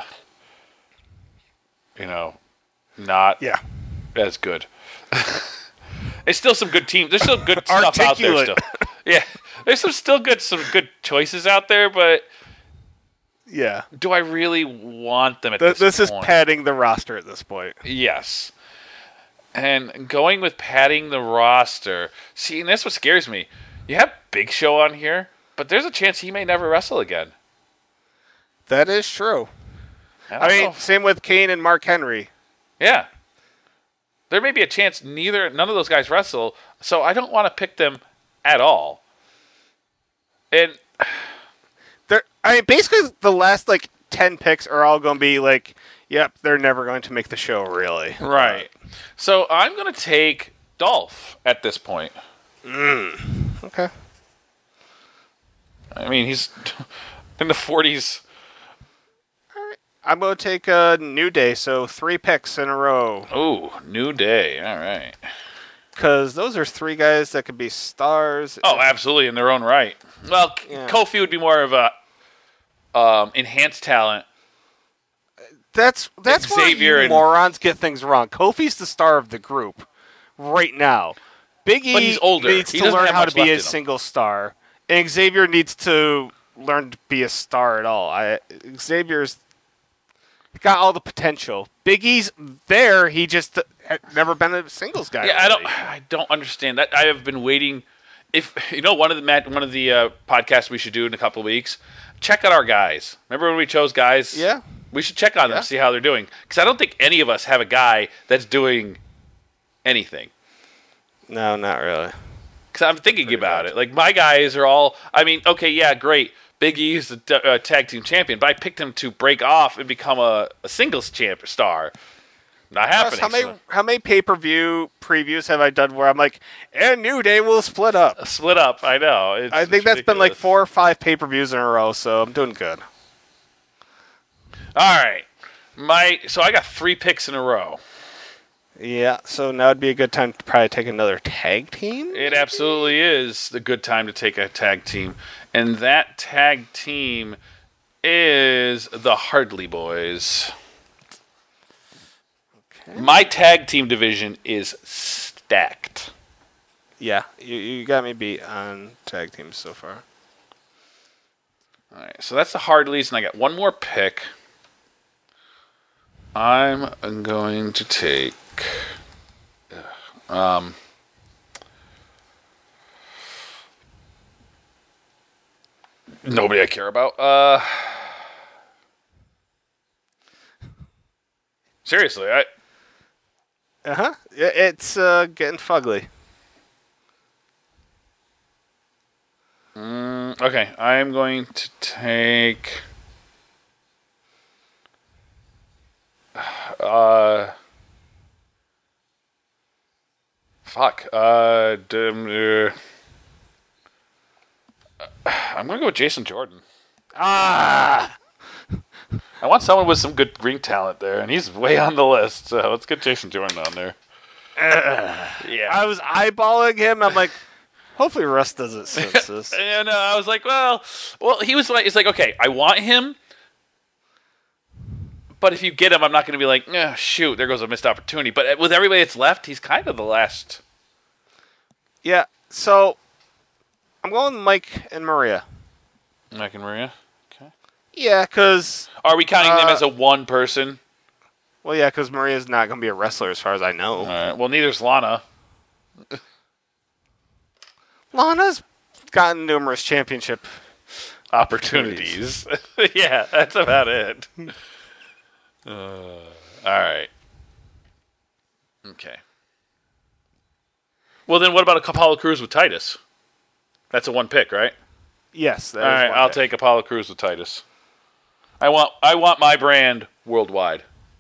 You know, not Yeah. as good. There's still some good teams. There's still good stuff out there Articulate. still. Yeah, there's some still good some good choices out there, but Yeah. do I really want them at Th- this, this is point? padding the roster at this point. Yes. And going with padding the roster. See, and that's what scares me. You have Big Show on here, but there's a chance he may never wrestle again. That is true. I, don't I mean, know. same with Kane and Mark Henry. Yeah. There may be a chance neither none of those guys wrestle, so I don't want to pick them at all. And They're, I mean, basically, the last like ten picks are all going to be like, "Yep, they're never going to make the show." Really, right. So I'm going to take Dolph at this point. Okay. I mean, he's in the forties. I'm going to take a New Day, so three picks in a row. Oh, New Day. All right. Because those are three guys that could be stars. Oh, absolutely, in their own right. Well, yeah. Kofi would be more of a um, enhanced talent. That's that's Xavier why you and, morons get things wrong. Kofi's the star of the group right now. Big E but he's older. needs he to learn how to be a him. single star, and Xavier needs to learn to be a star at all. I, Xavier's got all the potential. Big E's there. He just had never been a singles guy. Yeah, really. I don't. I don't understand that. I have been waiting. If you know one of the one of the uh, podcasts we should do in a couple of weeks, check out our guys. Remember when we chose guys? Yeah. We should check on them, yeah. see how they're doing. Because I don't think any of us have a guy that's doing anything. No, not really. Because I'm thinking Pretty about much. it. Like, my guys are all... I mean, okay, yeah, great. Big E's the uh, tag team champion, but I picked him to break off and become a, a singles champ star. Not happening. How many, so. how many pay-per-view previews have I done where I'm like, and New Day will split up? Split up, I know. It's, I think that's ridiculous. Been like four or five pay-per-views in a row, so I'm doing good. All right. My So I got three picks in a row. Yeah, so now would be a good time to probably take another tag team? It absolutely is a good time to take a tag team. And that tag team is the Hardly Boys. Okay. My tag team division is stacked. Yeah, you, you got me beat on tag teams so far. All right, so that's the Hardleys, and I got one more pick. I'm going to take... Um, nobody I care about. Uh, seriously, I... Uh-huh. It's uh, getting fugly. Mm, okay, I'm going to take... Uh... Fuck. Uh, dim, uh, I'm going to go with Jason Jordan. Ah! I want someone with some good ring talent there, and he's way on the list, so let's get Jason Jordan on there. Uh, yeah. I was eyeballing him, I'm like, hopefully Russ doesn't sense this. And uh, I was like, well, well, he was like, it's like, okay, I want him, but if you get him, I'm not going to be like, oh, shoot, there goes a missed opportunity. But with everybody that's left, he's kind of the last... Yeah, so I'm going with Mike and Maria. Mike and Maria? Okay. Yeah, because... Are we counting uh, them as a one person? Well, yeah, because Maria's not going to be a wrestler as far as I know. All right. Well, neither's Lana. Lana's gotten numerous championship opportunities. Yeah, that's about it. uh, all right. Okay. Well, then what about Apollo Crews with Titus? That's a one pick, right? Yes. That All is right, one I'll pick. take Apollo Crews with Titus. I want I want my brand worldwide.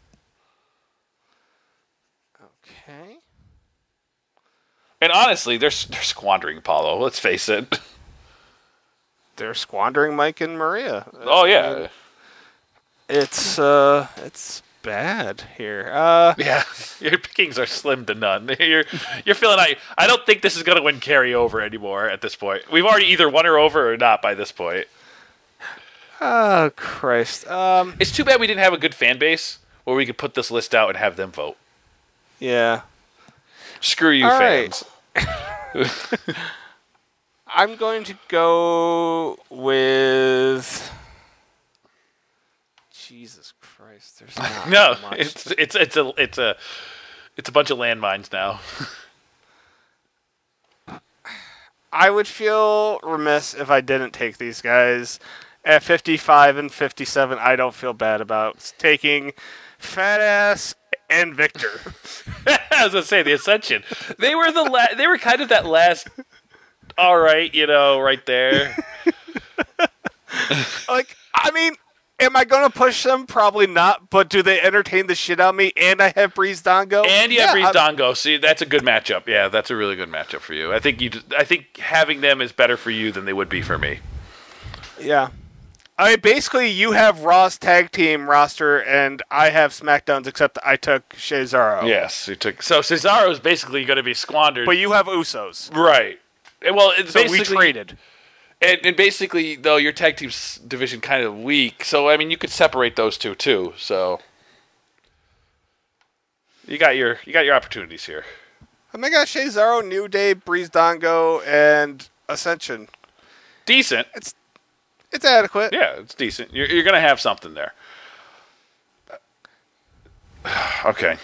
Okay. And honestly, they're they're squandering Apollo. Let's face it. They're squandering Mike and Maria. Oh yeah. I mean, it's uh, it's bad here. Uh, yeah, your pickings are slim to none. You're you're feeling I I don't think this is gonna win carry over anymore at this point. We've already either won her over or not by this point. Oh Christ! Um, it's too bad we didn't have a good fan base where we could put this list out and have them vote. Yeah. Screw you, All fans. Right. I'm going to go with. Jesus Christ! There's not no. much. It's it's it's a it's a it's a bunch of landmines now. I would feel remiss if I didn't take these guys. At fifty-five and fifty-seven, I don't feel bad about taking Fat Ass and Victor. I was gonna say the Ascension. They were the la- they were kind of that last. All right, you know, right there. Like, I mean, am I going to push them? Probably not. But do they entertain the shit out of me? And I have Breeze Dongo. And you have yeah, Breeze I'm... Dongo. See, that's a good matchup. Yeah, that's a really good matchup for you. I think you. Just, I think having them is better for you than they would be for me. Yeah. I mean, basically, you have Raw's tag team roster, and I have SmackDown's, except I took Cesaro. Yes, you took. So Cesaro is basically going to be squandered. But you have Usos. Right. And, well, it's So basically we traded. And, and basically, though, your tag team division kind of weak. So I mean, you could separate those two too. So you got your you got your opportunities here. I mean, I got Cesaro, New Day, Breeze Dango, and Ascension. Decent. It's it's adequate. Yeah, it's decent. You're you're gonna have something there. Okay.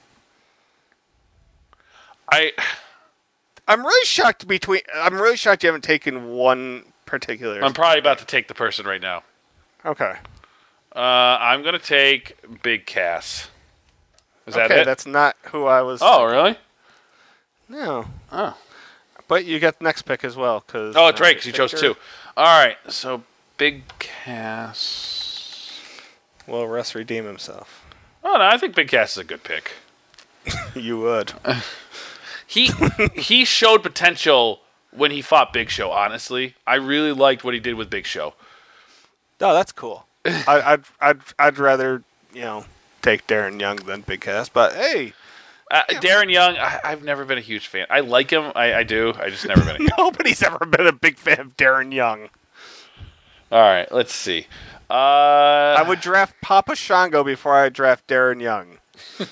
I. I'm really shocked between. I'm really shocked you haven't taken one particular. I'm probably about to take the person right now. Okay. Uh, I'm gonna take Big Cass. Is that okay, it? that's not who I was. Oh, really? No. Oh. But you got the next pick as well, because. Oh, it's right, because you chose two. All right, so Big Cass. Will Russ redeem himself? Oh no, I think Big Cass is a good pick. You would. He he showed potential when he fought Big Show. Honestly, I really liked what he did with Big Show. Oh, that's cool. I, I'd I'd I'd rather you know take Darren Young than Big Cass, but hey, uh, Darren Young, I, I've never been a huge fan. I like him, I, I do. I just never been. a huge Nobody's ever been a big fan of Darren Young. All right, let's see. Uh, I would draft Papa Shango before I draft Darren Young.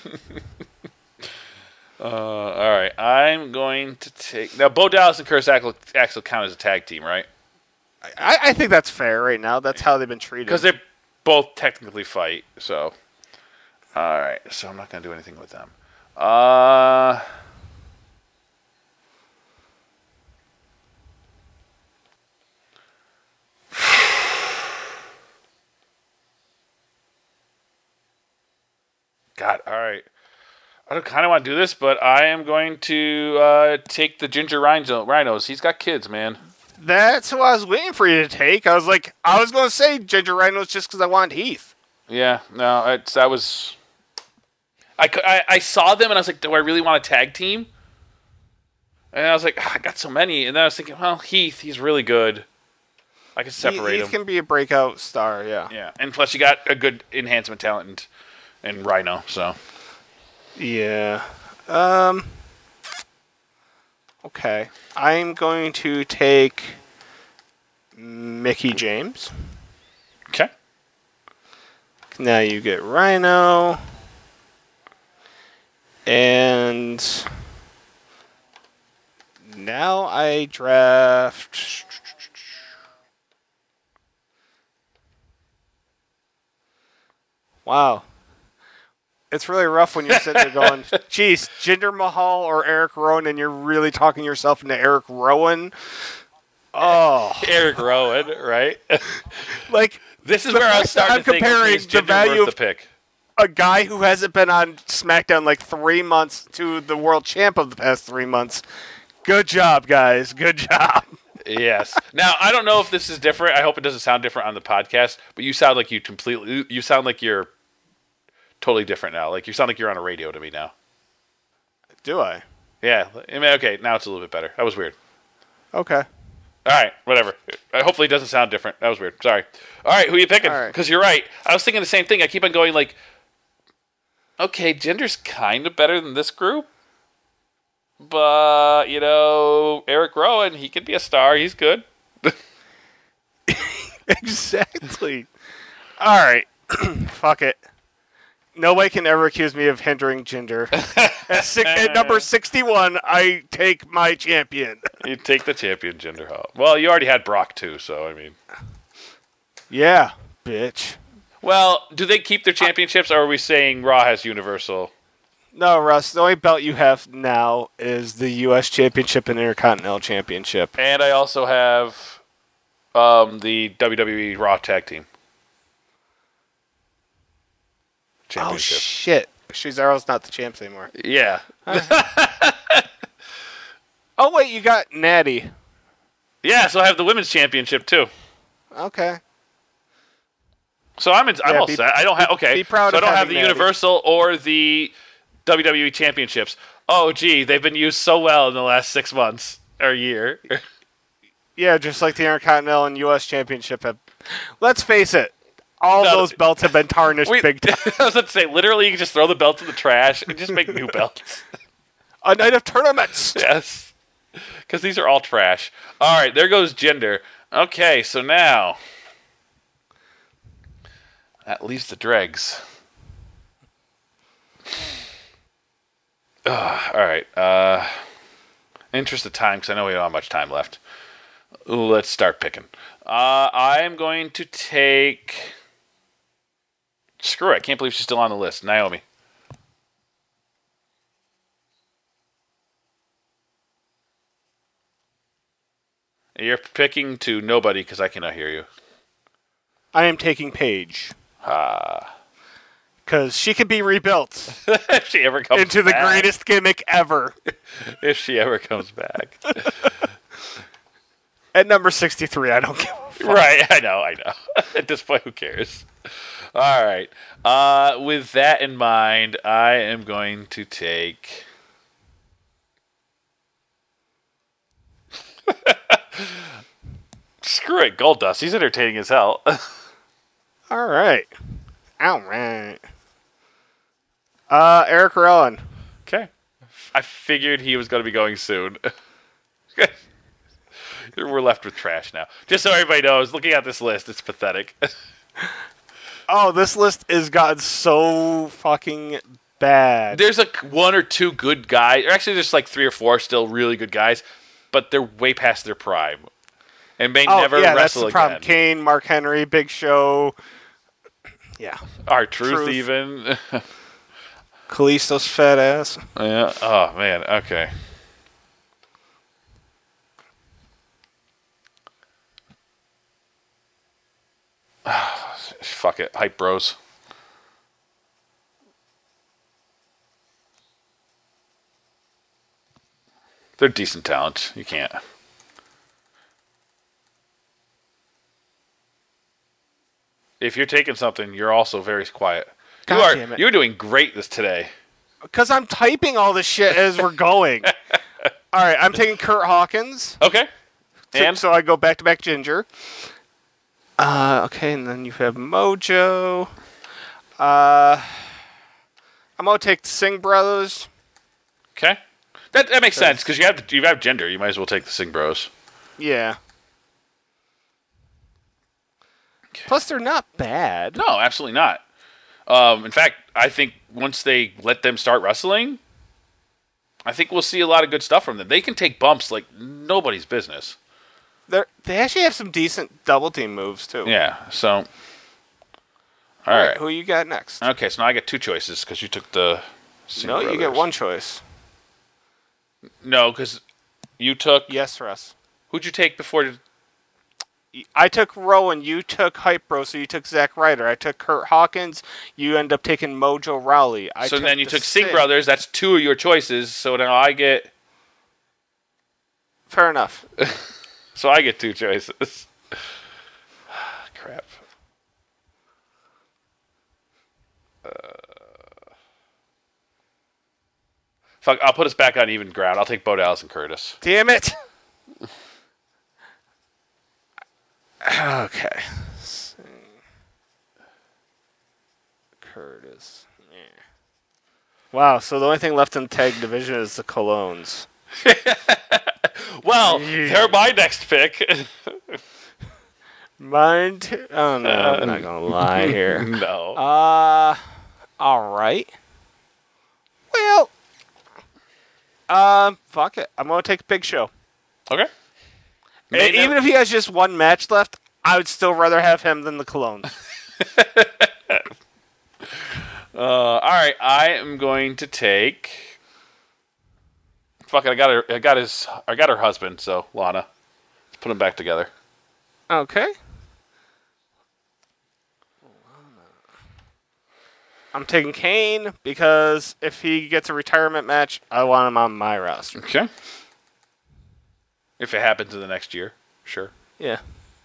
Uh, all right, I'm going to take now. Bo Dallas and Curtis Axel, Axel count as a tag team, right? I, I think that's fair right now. That's how they've been treated. Because they both technically fight. So, all right. So I'm not going to do anything with them. Uh, God, all right. I don't kind of want to do this, but I am going to uh, take the Ginger Rhino, Rhinos. He's got kids, man. That's who I was waiting for you to take. I was like, I was going to say Ginger Rhinos just because I wanted Heath. Yeah, no, it's, that was... I, I, I saw them, and I was like, do I really want a tag team? And I was like, oh, I got so many. And then I was thinking, well, Heath, he's really good. I can separate Heath him. can be a breakout star, yeah. Yeah, and plus you got a good enhancement talent and, and Rhino, so... Yeah. Um. Okay. I'm going to take Mickey James. Okay. Now you get Rhino. And now I draft... Wow. It's really rough when you're sitting there going, geez, Jinder Mahal or Eric Rowan, and you're really talking yourself into Eric Rowan. Oh. Eric Rowan, right? Like, this is where I was starting I'm to think, comparing is the Jinder value worth of the pick? a guy who hasn't been on SmackDown like three months to the world champ of the past three months. Good job, guys. Good job. Yes. Now, I don't know if this is different. I hope it doesn't sound different on the podcast, but you sound like you completely, you sound like you're totally different now. Like, you sound like you're on a radio to me now. Do I? Yeah. I mean, okay, now it's a little bit better. That was weird. Okay. All right, whatever. Uh, Hopefully it doesn't sound different. That was weird. Sorry. All right, who are you picking? All right. Because you're right. I was thinking the same thing. I keep on going like, okay, Jinder's kind of better than this group. But, you know, Eric Rowan, he could be a star. He's good. Exactly. All right. Fuck it. Nobody can ever accuse me of hindering Jinder. At, six, at number sixty-one, I take my champion. You take the champion, Jinder Mahal. Well, you already had Brock, too, so, I mean. Yeah, bitch. Well, do they keep their championships, or are we saying Raw has Universal? No, Russ, the only belt you have now is the U S Championship and Intercontinental Championship. And I also have um, the W W E Raw Tag Team Oh, Championship. shit. Cesaro's not the champs anymore. Yeah. Oh, wait, you got Natty. Yeah, so I have the Women's Championship, too. Okay. So I'm in, I'm Yeah, all be- set. I don't have okay. be proud so I of don't have having the Natty. Universal or the W W E Championships. Oh, gee, they've been used so well in the last six months or year. Yeah, just like the Intercontinental and U S Championship have. Let's face it, all No, those belts have been tarnished we, big time. I was about to say, literally, you can just throw the belts in the trash and just make new belts. A night of tournaments. Yes. Because these are all trash. All right, there goes gender. Okay, so now that leaves the dregs. Ugh, all right. Uh, interest of time, because I know we don't have much time left. Let's start picking. Uh, I am going to take. Screw it! I can't believe she's still on the list. Naomi. You're picking to nobody because I cannot hear you. I am taking Paige. Ah. Because she can be rebuilt If she ever comes into the back. greatest gimmick ever. If she ever comes back. At number sixty-three, I don't give a fuck. Right, I know, I know. At this point, who cares? All right. Uh, with that in mind, I am going to take. Screw it, Goldust. He's entertaining as hell. All right. All right. Uh, Eric Rowan. Okay. I figured he was going to be going soon. We're left with trash now. Just so everybody knows, looking at this list, it's pathetic. Oh, this list has gotten so fucking bad. There's like one or two good guys. Or actually, there's like three or four still really good guys, but they're way past their prime. And may oh, never yeah, that's wrestle the problem. again. Kane, Mark Henry, Big Show. Yeah. R-Truth, Truth. even. Kalisto's fat ass. Yeah. Oh, man. Okay. Fuck it. Hype Bros. They're decent talent. You can't. If you're taking something, you're also very quiet. God you are. damn it. You're doing great this today. Because I'm typing all this shit as we're going. All right, I'm taking Kurt Hawkins. Okay. So, And so I go back to back Ginger. Uh, okay, and then you have Mojo. Uh, I'm gonna take the Singh Brothers. okay, that that makes sense because you have you have gender. You might as well take the Singh Bros. Yeah. Plus, they're not bad. No, absolutely not. Um, in fact, I think once they let them start wrestling, I think we'll see a lot of good stuff from them. They can take bumps like nobody's business. They they actually have some decent double team moves too. Yeah. So, all All right. right, who you got next? Okay, so now I get two choices because you took the. Singh no, you get Brothers. one choice. No, because you took. Yes, Russ. Who'd you take before? I took Rowan, you took Hype Bro, so you took Zack Ryder. I took Kurt Hawkins, you end up taking Mojo Rawley. I So took then you the took Singh Brothers. That's two of your choices. So now I get. Fair enough. So I get two choices. Crap. Uh, fuck, I'll put us back on even ground. I'll take Bo Dallas and Curtis. Damn it. Okay. Curtis. Yeah. Wow, so the only thing left in the tag division is the Colognes. Well, Yeah. they're my next pick. Mine too. Oh, no, I'm not going to lie here. No. Uh, all right. Well, um, fuck it. I'm going to take Big Show. Okay. E- Even if he has just one match left, I would still rather have him than the Colognes. Uh, all right, I am going to take. Fuck it, I got her. I got his. I got her husband. So Lana, let's put them back together. Okay. I'm taking Kane because if he gets a retirement match, I want him on my roster. Okay. If it happens in the next year, sure. Yeah.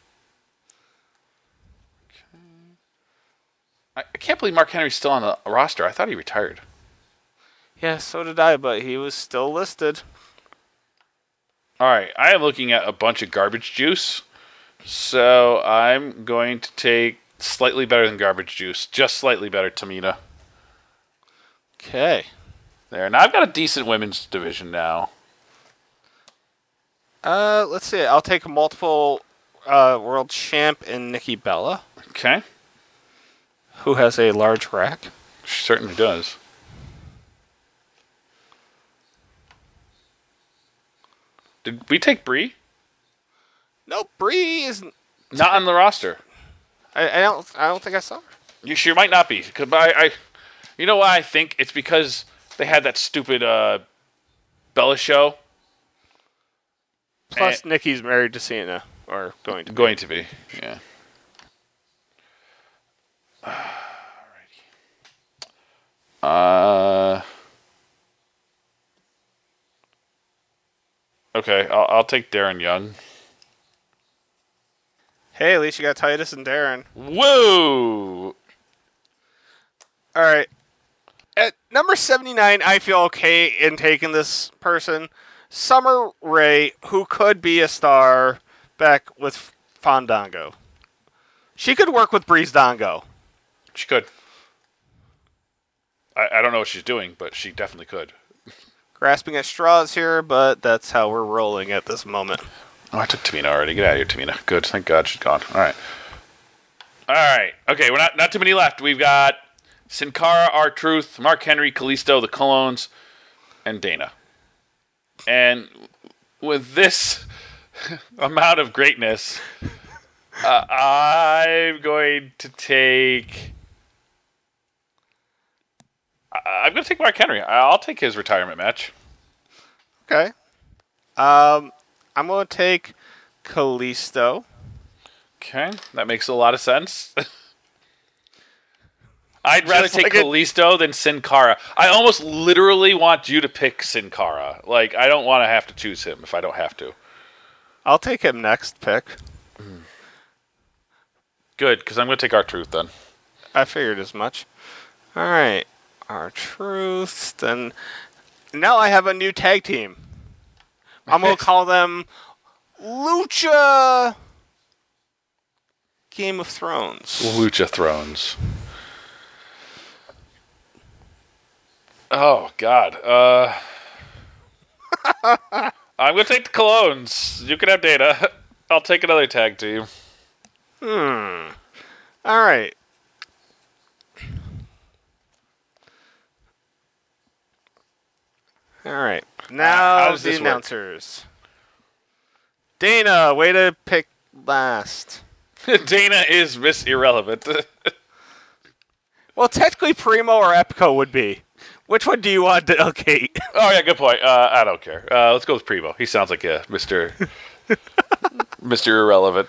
I, I can't believe Mark Henry's still on the roster. I thought he retired. Yeah, so did I, but he was still listed. All right, I am looking at a bunch of garbage juice, so I'm going to take slightly better than garbage juice, just slightly better Tamina. Okay. There. Now I've got a decent women's division now. Uh, let's see. I'll take a multiple uh, world champ in Nikki Bella, Okay. who has a large rack. She certainly does. Did we take Brie? No, Bree is. Not on the roster. I, I don't. I don't think I saw her. You sure might not be. Cause I, I, you know why I think? It's because they had that stupid uh, Bella show. Plus, And- Nikki's married to Cena, or going to. Be. Going to be, yeah. Alrighty. Uh. Okay, I'll, I'll take Darren Young. Hey, at least you got Titus and Darren. Woo! All right. At number seventy-nine, I feel okay in taking this person. Summer Rae, who could be a star back with Fandango. She could work with Breezango. She could. I, I don't know what she's doing, but she definitely could. Grasping at straws here, but that's how we're rolling at this moment. Oh, I took Tamina already. Get out of here, Tamina. Good. Thank God she's gone. All right. All right. Okay, we're not not too many left. We've got Sin Cara, R-Truth, Mark Henry, Kalisto, the Colones, and Dana. And with this amount of greatness, uh, I'm going to take. I- I'm going to take Mark Henry. I'll take his retirement match. Okay. Um, I'm going to take Kalisto. Okay, that makes a lot of sense. I'd rather Just take like it- Kalisto than Sin Cara. I almost literally want you to pick Sin Cara. Like, I don't want to have to choose him if I don't have to. I'll take him next pick. Good, because I'm going to take R-Truth then. I figured as much. All right. R-Truth. Then now I have a new tag team. I'm going to call them Lucha Game of Thrones. Lucha Thrones. Oh, God. Uh, I'm going to take the Colones. You can have Dana. I'll take another tag team. Hmm. All right. All right. Now how does the this work? announcers. Dana, way to pick last. Dana is Miss Irrelevant. Well, technically Primo or Epico would be. Which one do you want to delegate? Oh, yeah, good point. Uh, I don't care. Uh, let's go with Primo. He sounds like a Mister Mister Irrelevant.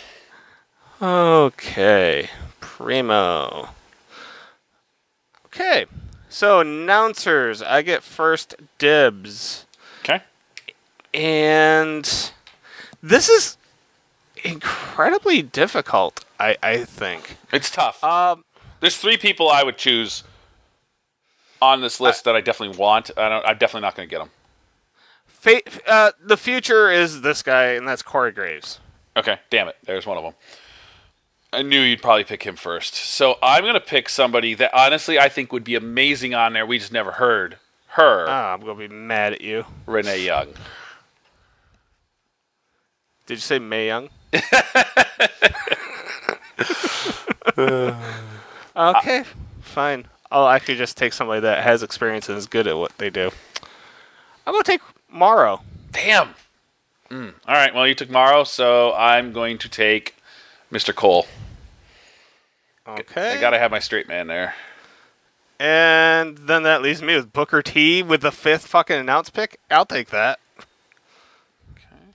Okay. Primo. Okay. So, announcers, I get first dibs. Okay. And this is incredibly difficult, I, I think. It's tough. Um, There's three people I would choose on this list that I definitely want. I don't, I'm definitely not going to get them. fa- uh, the future is this guy, and that's Corey Graves. Okay, damn it. There's one of them. I knew you'd probably pick him first. So I'm going to pick somebody that honestly I think would be amazing on there. We just never heard her, Ah, I'm going to be mad at you. Renee Young. Did you say Mae Young? Okay, fine. I'll actually just take somebody that has experience and is good at what they do. I'm going to take Morrow. Damn. Mm. All right, well, you took Morrow, so I'm going to take Mister Cole. Okay. I got to have my straight man there. And then that leaves me with Booker T with the fifth fucking announce pick. I'll take that. Okay.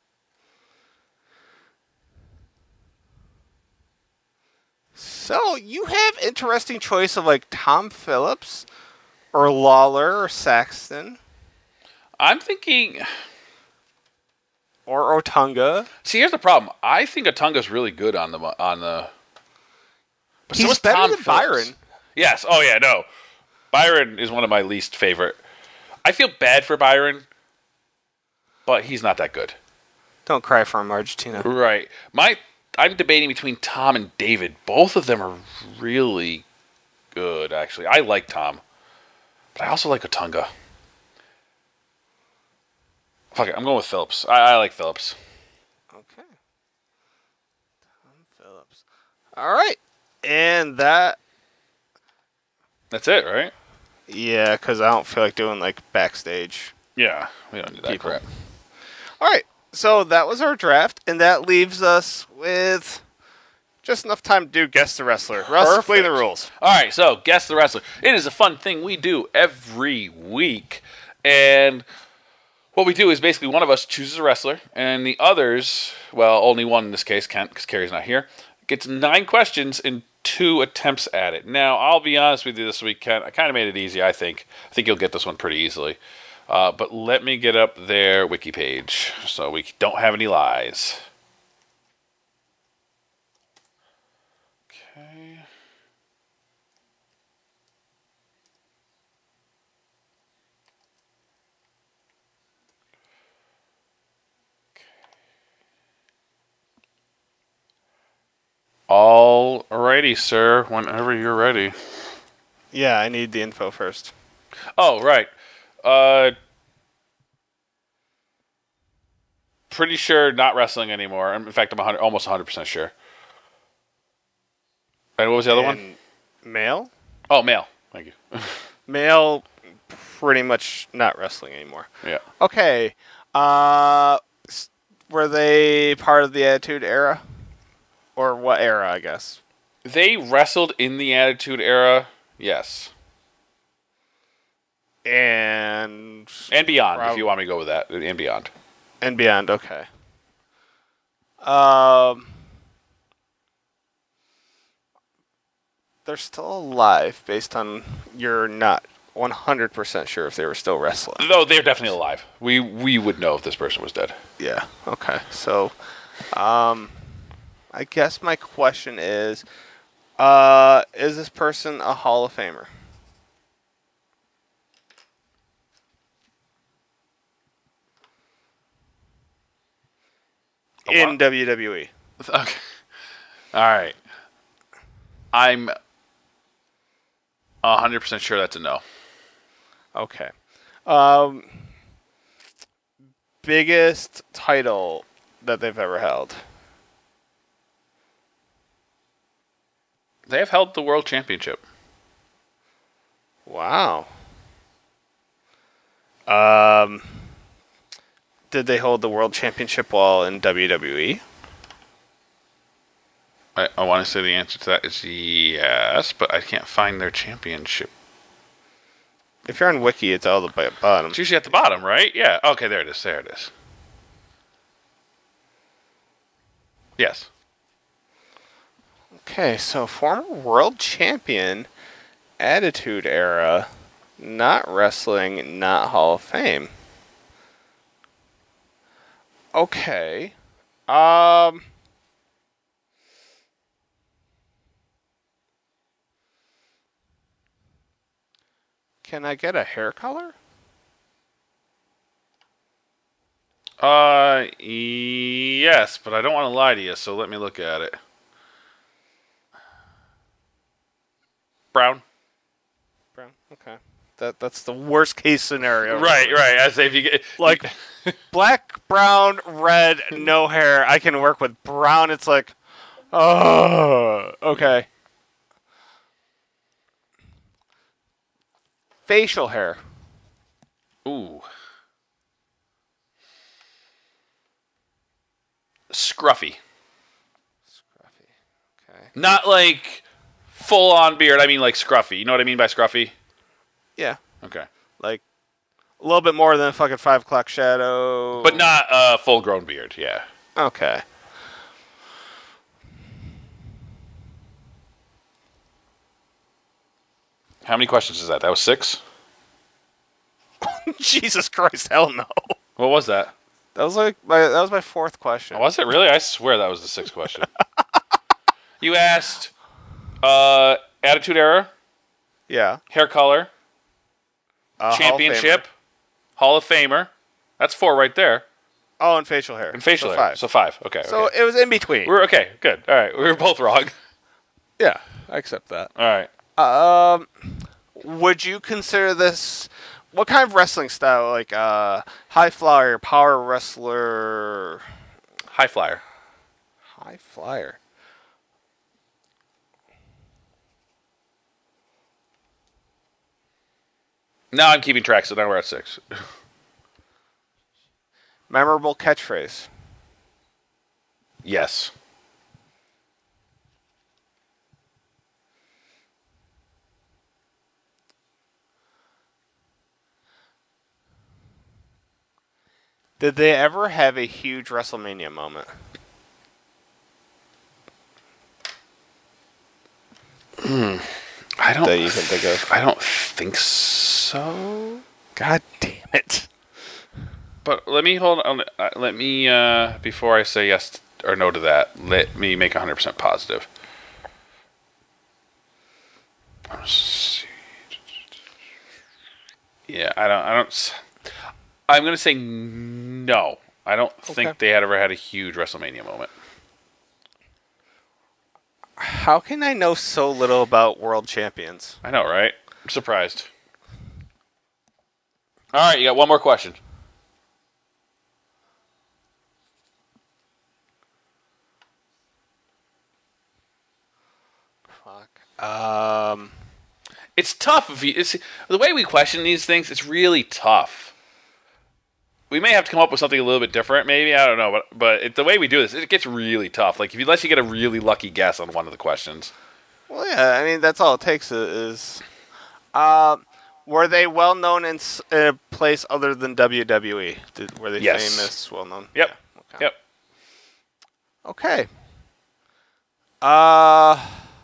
So you have interesting choice of like Tom Phillips or Lawler or Saxton I'm thinking... or Otunga. See, here's the problem. I think Atunga's really good on the... on the. But so He's is better Tom than Phillips. Byron. Yes. Oh, yeah, no. Byron is one of my least favorite. I feel bad for Byron, but he's not that good. Don't cry for him, Argentina. Right. My, I'm debating between Tom and David. Both of them are really good, actually. I like Tom, but I also like Otunga. Fuck it, I'm going with Phillips. I, I like Phillips. Okay. Tom Phillips. All right. And that... That's it, right? Yeah, because I don't feel like doing, like, backstage. Yeah, we don't do that People. crap. All right. So that was our draft, and that leaves us with just enough time to do Guess the Wrestler. Russ, explain the rules. All right, so Guess the Wrestler. It is a fun thing we do every week, and... what we do is basically one of us chooses a wrestler, and the others, well, only one in this case, Kent, because Carrie's not here, gets nine questions and two attempts at it. Now, I'll be honest with you this week, Kent. I kind of made it easy, I think. I think you'll get this one pretty easily. Uh, but let me get up their wiki page so we don't have any lies. Okay. Alrighty, sir. Whenever you're ready. Yeah, I need the info first. Oh, right. Uh, pretty sure not wrestling anymore. In fact, I'm one hundred, almost one hundred percent sure. And what was the other And one? Male? Oh, male. Thank you. Male, pretty much not wrestling anymore. Yeah. Okay. Uh, s- were they part of the Attitude Era? Or what era, I guess? They wrestled in the Attitude Era, yes. And... And beyond, Prob- if you want me to go with that. And beyond. And beyond, okay. Um, they're still alive, based on you're not one hundred percent sure if they were still wrestling. Though they're definitely alive. We we would know if this person was dead. Yeah, okay. So, um, I guess my question is, uh, is this person a Hall of Famer? In W W E. Okay. All right. I'm one hundred percent sure that's a no. Okay. Um, biggest title that they've ever held? They have held the World Championship. Wow. Um, did they hold the World Championship while in W W E? I, I want to say the answer to that is yes, but I can't find their championship. If you're on Wiki, it's all the way at bottom. It's usually at the bottom, right? Yeah. Okay, there it is. There it is. Yes. Okay, so former world champion, Attitude Era, not wrestling, not Hall of Fame. Okay. Um... Can I get a hair color? Uh, yes, but I don't want to lie to you, so let me look at it. Brown. Brown. Okay. That that's the worst case scenario. Right, right. I say if you get Like black, brown, red, no hair. I can work with brown. It's like, oh, okay. Facial hair. Ooh. Scruffy. Scruffy. Okay. Not like full on beard. I mean like scruffy. You know what I mean by scruffy? Yeah. Okay. Like a little bit more than a fucking five o'clock shadow. But not a full grown beard, yeah. Okay. How many questions is that? That was six? Jesus Christ, hell no. What was that? That was like my that was my fourth question. Oh, was it really? I swear that was the sixth question. You asked uh, Attitude Era, Yeah. hair color, Uh, championship, Hall of Famer. That's four right there. Oh, and facial hair. And facial so hair. Five. So five. Okay. So okay. it was in between. We're okay. Good. All right. We were both wrong. Yeah, I accept that. All right. Um, would you consider this? What kind of wrestling style? Like uh, high flyer, power wrestler, High flyer. high flyer. Now I'm keeping track, so now we're at six. Memorable catchphrase. Yes. Did they ever have a huge WrestleMania moment? I don't. That you can think of. I don't think so. God damn it. But let me hold on. Uh, let me uh, before I say yes or no to that. Let me make one hundred percent positive. Let's see. Yeah, I don't. I don't. I'm gonna say no. I don't Okay. think they had ever had a huge WrestleMania moment. How can I know so little about world champions? I know, right? I'm surprised. All right, you got one more question. Fuck. Um. It's tough. If you, it's, the way we question these things, it's really tough. We may have to come up with something a little bit different, maybe. I don't know, but but it, the way we do this, it gets really tough. Like if you, unless you get a really lucky guess on one of the questions. Well, yeah. I mean, that's all it takes. Is. Uh, were they well known in, s- in a place other than W W E? Did, were they Yes. famous? Well known. Yep. Yeah, okay. Yep. Okay. Uh.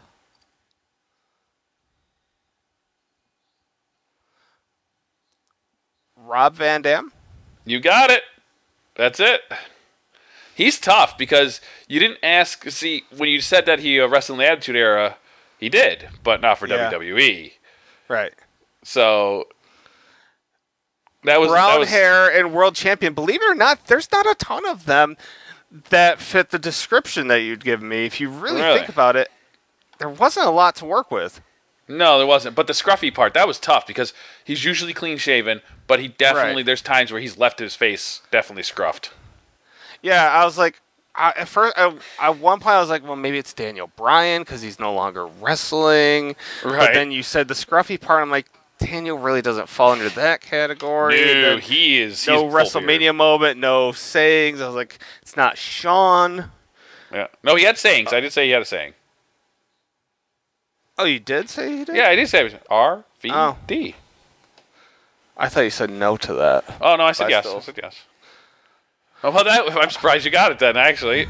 Rob Van Dam. You got it. That's it. He's tough because you didn't ask. See, when you said that he uh, wrestled in the Attitude Era, he did, but not for Yeah. W W E. Right. So that was Brown that was, hair and world champion. Believe it or not, there's not a ton of them that fit the description that you'd give me. If you really, Really? think about it, there wasn't a lot to work with. No, there wasn't. But the scruffy part, that was tough because he's usually clean shaven, but he definitely Right. there's times where he's left his face definitely scruffed. Yeah, I was like, I, at first, I, at one point, I was like, well, maybe it's Daniel Bryan because he's no longer wrestling. But Right. then you said the scruffy part. I'm like, Daniel really doesn't fall under that category. And No, then he is. no he's full WrestleMania beard. moment, no sayings. I was like, it's not Sean. Yeah. No, he had sayings. I did say he had a saying. Oh, you did say he did? Yeah, I did say R V D. I thought you said no to that. Oh no, I said But yes. still. I said yes. Oh, well, that I'm surprised you got it then. Actually,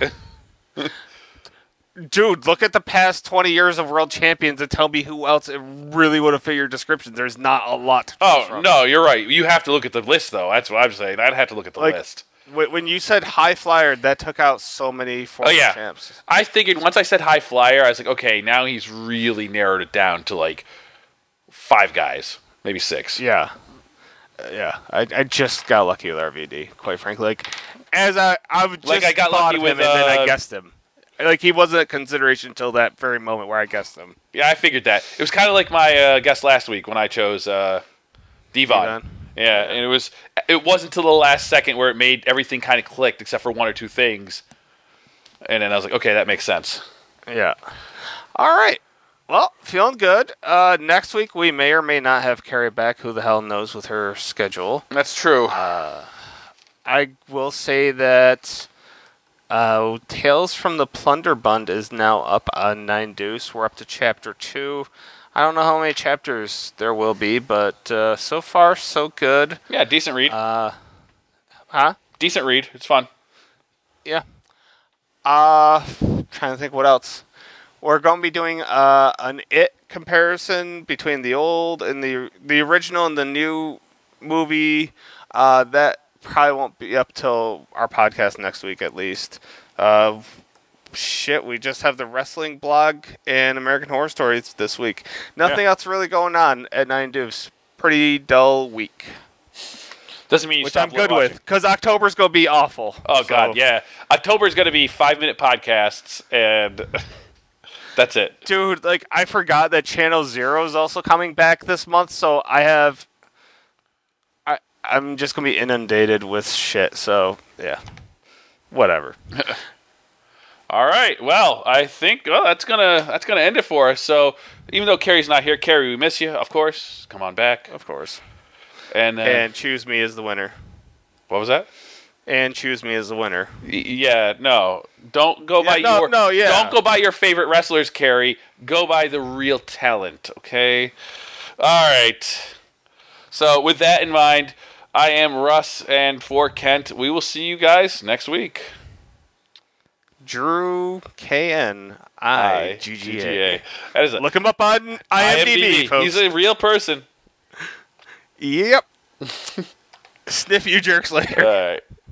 Dude, look at the past twenty years of world champions and tell me who else it really would have fit your description. There's not a lot to choose oh from. no, you're right. You have to look at the list though. That's what I'm saying. I'd have to look at the Like- list. Wh- When you said high flyer, that took out so many former Oh, yeah. champs. I figured once I said high flyer, I was like, okay, now he's really narrowed it down to like five guys, maybe six. Yeah. Uh, yeah. I, I just got lucky with R V D, quite frankly. Like, as I, I would just Like, I got thought lucky of with, him and then I uh, guessed him. Like, he wasn't a consideration until that very moment where I guessed him. Yeah, I figured that. It was kind of like my uh, guess last week when I chose uh, Devon. Devon. Yeah, and it was it wasn't until the last second where it made everything kind of clicked except for one or two things, and then I was like, okay, that makes sense. Yeah. All right. Well, feeling good. Uh, next week we may or may not have Carrie back. Who the hell knows with her schedule? That's true. I will say that uh, Tales from the Plunderbund is now up on Nine Deuce. We're up to chapter two. I don't know how many chapters there will be, but uh, so far so good. yeah, decent read. Uh, huh? decent read. It's fun. Yeah. Uh, trying to think what else. We're going to be doing uh, an It comparison between the old and the the original and the new movie. Uh, that probably won't be up till our podcast next week, at least. Uh, shit, we just have the wrestling blog and American Horror Stories this week. Nothing Yeah. else really going on at Nine Deuce. Pretty dull week. Doesn't mean you which stop I'm good watching. with, because October's gonna be awful. Oh so. God, yeah. October's gonna be five minute podcasts, and that's it. Dude, like I forgot that Channel Zero is also coming back this month, so I have. I I'm just gonna be inundated with shit. So yeah, whatever. All right. Well, I think well that's gonna that's gonna end it for us. So even though Carrie's not here, Carrie, we miss you, of course. Come on back, Of course. and uh, And choose me as the winner. what was that? And choose me as the winner. Y- Yeah, no, don't go Yeah, by no, your no, yeah. don't go by your favorite wrestlers, Carrie. Go by the real talent. Okay. All right. So with that in mind, I am Russ, and for Kent, we will see you guys next week. Drew K N I G G A. That is a Look him up on I M D B, folks. He's a real person. Yep. Sniff you jerks later. All right.